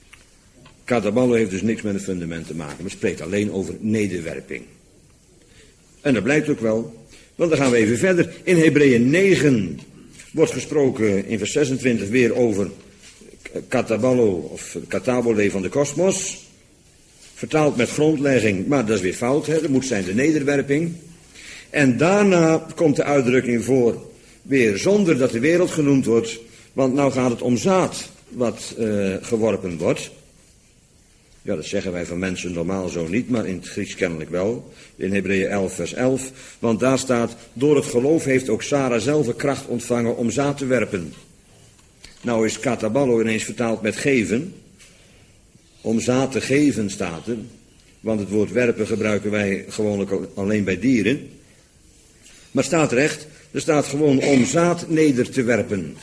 Kataballo heeft dus niks met een fundament te maken, maar spreekt alleen over nederwerping. En dat blijkt ook wel, want dan gaan we even verder. In Hebreeën 9 wordt gesproken in vers 26 weer over katabalo of katabole van de kosmos. Vertaald met grondlegging, maar dat is weer fout. Hè? Dat moet zijn de nederwerping. En daarna komt de uitdrukking voor, weer zonder dat de wereld genoemd wordt. Want nou gaat het om zaad wat geworpen wordt. Ja, dat zeggen wij van mensen normaal zo niet, maar in het Grieks kennelijk wel. In Hebreeën 11 vers 11. Want daar staat, door het geloof heeft ook Sarah zelf kracht ontvangen om zaad te werpen. Nou is kataballo ineens vertaald met geven. Om zaad te geven staat er. Want het woord werpen gebruiken wij gewoonlijk alleen bij dieren. Maar staat er echt, er staat gewoon om zaad neder te werpen.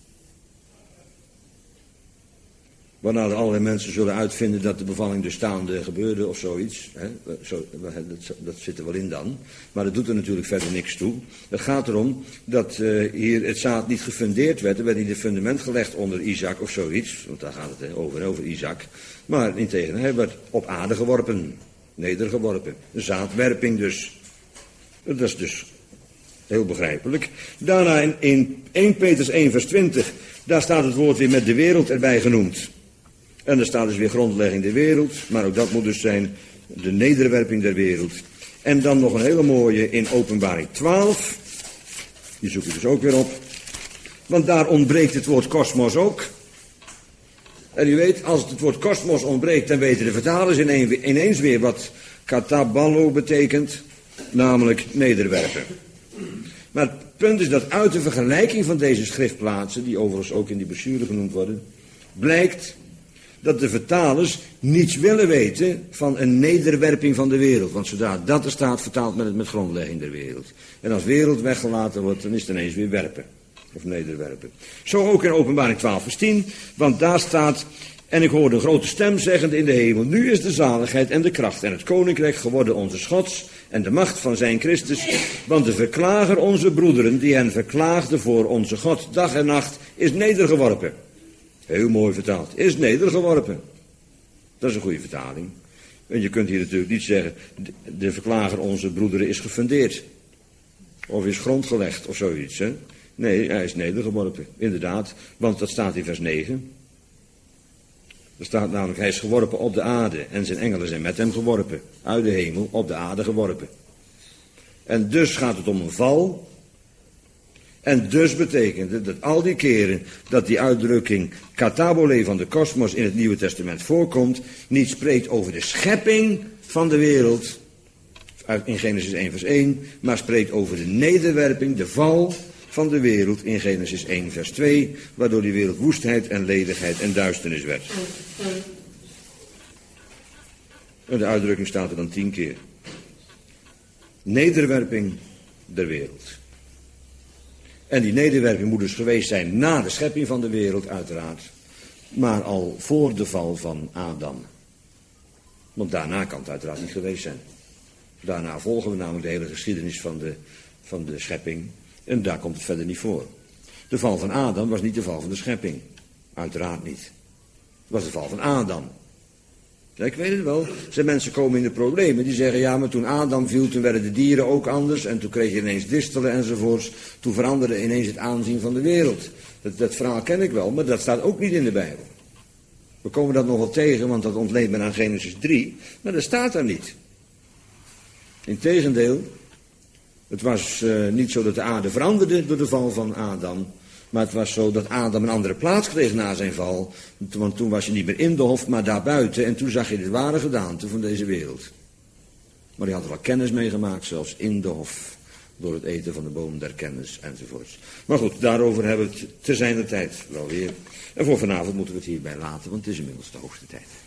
Waarna er allerlei mensen zullen uitvinden dat de bevalling dus staande gebeurde of zoiets. Hè? Dat zit er wel in dan. Maar dat doet er natuurlijk verder niks toe. Het gaat erom dat hier het zaad niet gefundeerd werd. Er werd niet een fundament gelegd onder Isaac of zoiets. Want daar gaat het over Isaac. Maar integendeel, hij werd op aarde geworpen. Nedergeworpen. Zaadwerping dus. Dat is dus heel begrijpelijk. Daarna in 1 Petrus 1 vers 20. Daar staat het woord weer met de wereld erbij genoemd. En er staat dus weer grondlegging der wereld. Maar ook dat moet dus zijn de nederwerping der wereld. En dan nog een hele mooie in Openbaring 12. Die zoek ik dus ook weer op. Want daar ontbreekt het woord kosmos ook. En u weet, als het woord kosmos ontbreekt, dan weten de vertalers ineens weer wat kataballo betekent. Namelijk nederwerpen. Maar het punt is dat uit de vergelijking van deze schriftplaatsen, die overigens ook in die brochure genoemd worden, blijkt dat de vertalers niets willen weten van een nederwerping van de wereld. Want zodra dat er staat, vertaald met grondlegging der wereld. En als wereld weggelaten wordt, dan is het ineens weer werpen. Of nederwerpen. Zo ook in Openbaring 12 vers 10. Want daar staat, en ik hoorde een grote stem zeggende in de hemel, nu is de zaligheid en de kracht en het koninkrijk geworden onze Gods en de macht van zijn Christus. Want de verklager onze broederen, die hen verklaagde voor onze God dag en nacht, is nedergeworpen. Heel mooi vertaald. Is nedergeworpen. Dat is een goede vertaling. En je kunt hier natuurlijk niet zeggen, de verklager onze broederen is gefundeerd. Of is grondgelegd of zoiets. Hè? Nee, hij is nedergeworpen. Inderdaad, want dat staat in vers 9. Er staat namelijk, hij is geworpen op de aarde en zijn engelen zijn met hem geworpen. Uit de hemel op de aarde geworpen. En dus gaat het om een val. En dus betekent het dat al die keren dat die uitdrukking katabole van de kosmos in het Nieuwe Testament voorkomt, niet spreekt over de schepping van de wereld, in Genesis 1 vers 1, maar spreekt over de nederwerping, de val van de wereld in Genesis 1 vers 2, waardoor die wereld woestheid en ledigheid en duisternis werd. En de uitdrukking staat er dan 10 keer. Nederwerping der wereld. En die nederwerping moet dus geweest zijn na de schepping van de wereld uiteraard, maar al voor de val van Adam. Want daarna kan het uiteraard niet geweest zijn. Daarna volgen we namelijk de hele geschiedenis van de schepping en daar komt het verder niet voor. De val van Adam was niet de val van de schepping. Uiteraard niet. Het was de val van Adam. Ja, ik weet het wel. Zijn mensen komen in de problemen. Die zeggen, ja, maar toen Adam viel, toen werden de dieren ook anders. En toen kreeg je ineens distelen enzovoorts. Toen veranderde ineens het aanzien van de wereld. Dat verhaal ken ik wel, maar dat staat ook niet in de Bijbel. We komen dat nog wel tegen, want dat ontleent men aan Genesis 3. Maar dat staat daar niet. Integendeel, het was niet zo dat de aarde veranderde door de val van Adam. Maar het was zo dat Adam een andere plaats kreeg na zijn val. Want toen was je niet meer in de hof, maar daarbuiten. En toen zag je de ware gedaante van deze wereld. Maar die had er wel kennis meegemaakt, zelfs in de hof. Door het eten van de boom der kennis enzovoorts. Maar goed, daarover hebben we het te zijner tijd wel weer. En voor vanavond moeten we het hierbij laten, want het is inmiddels de hoogste tijd.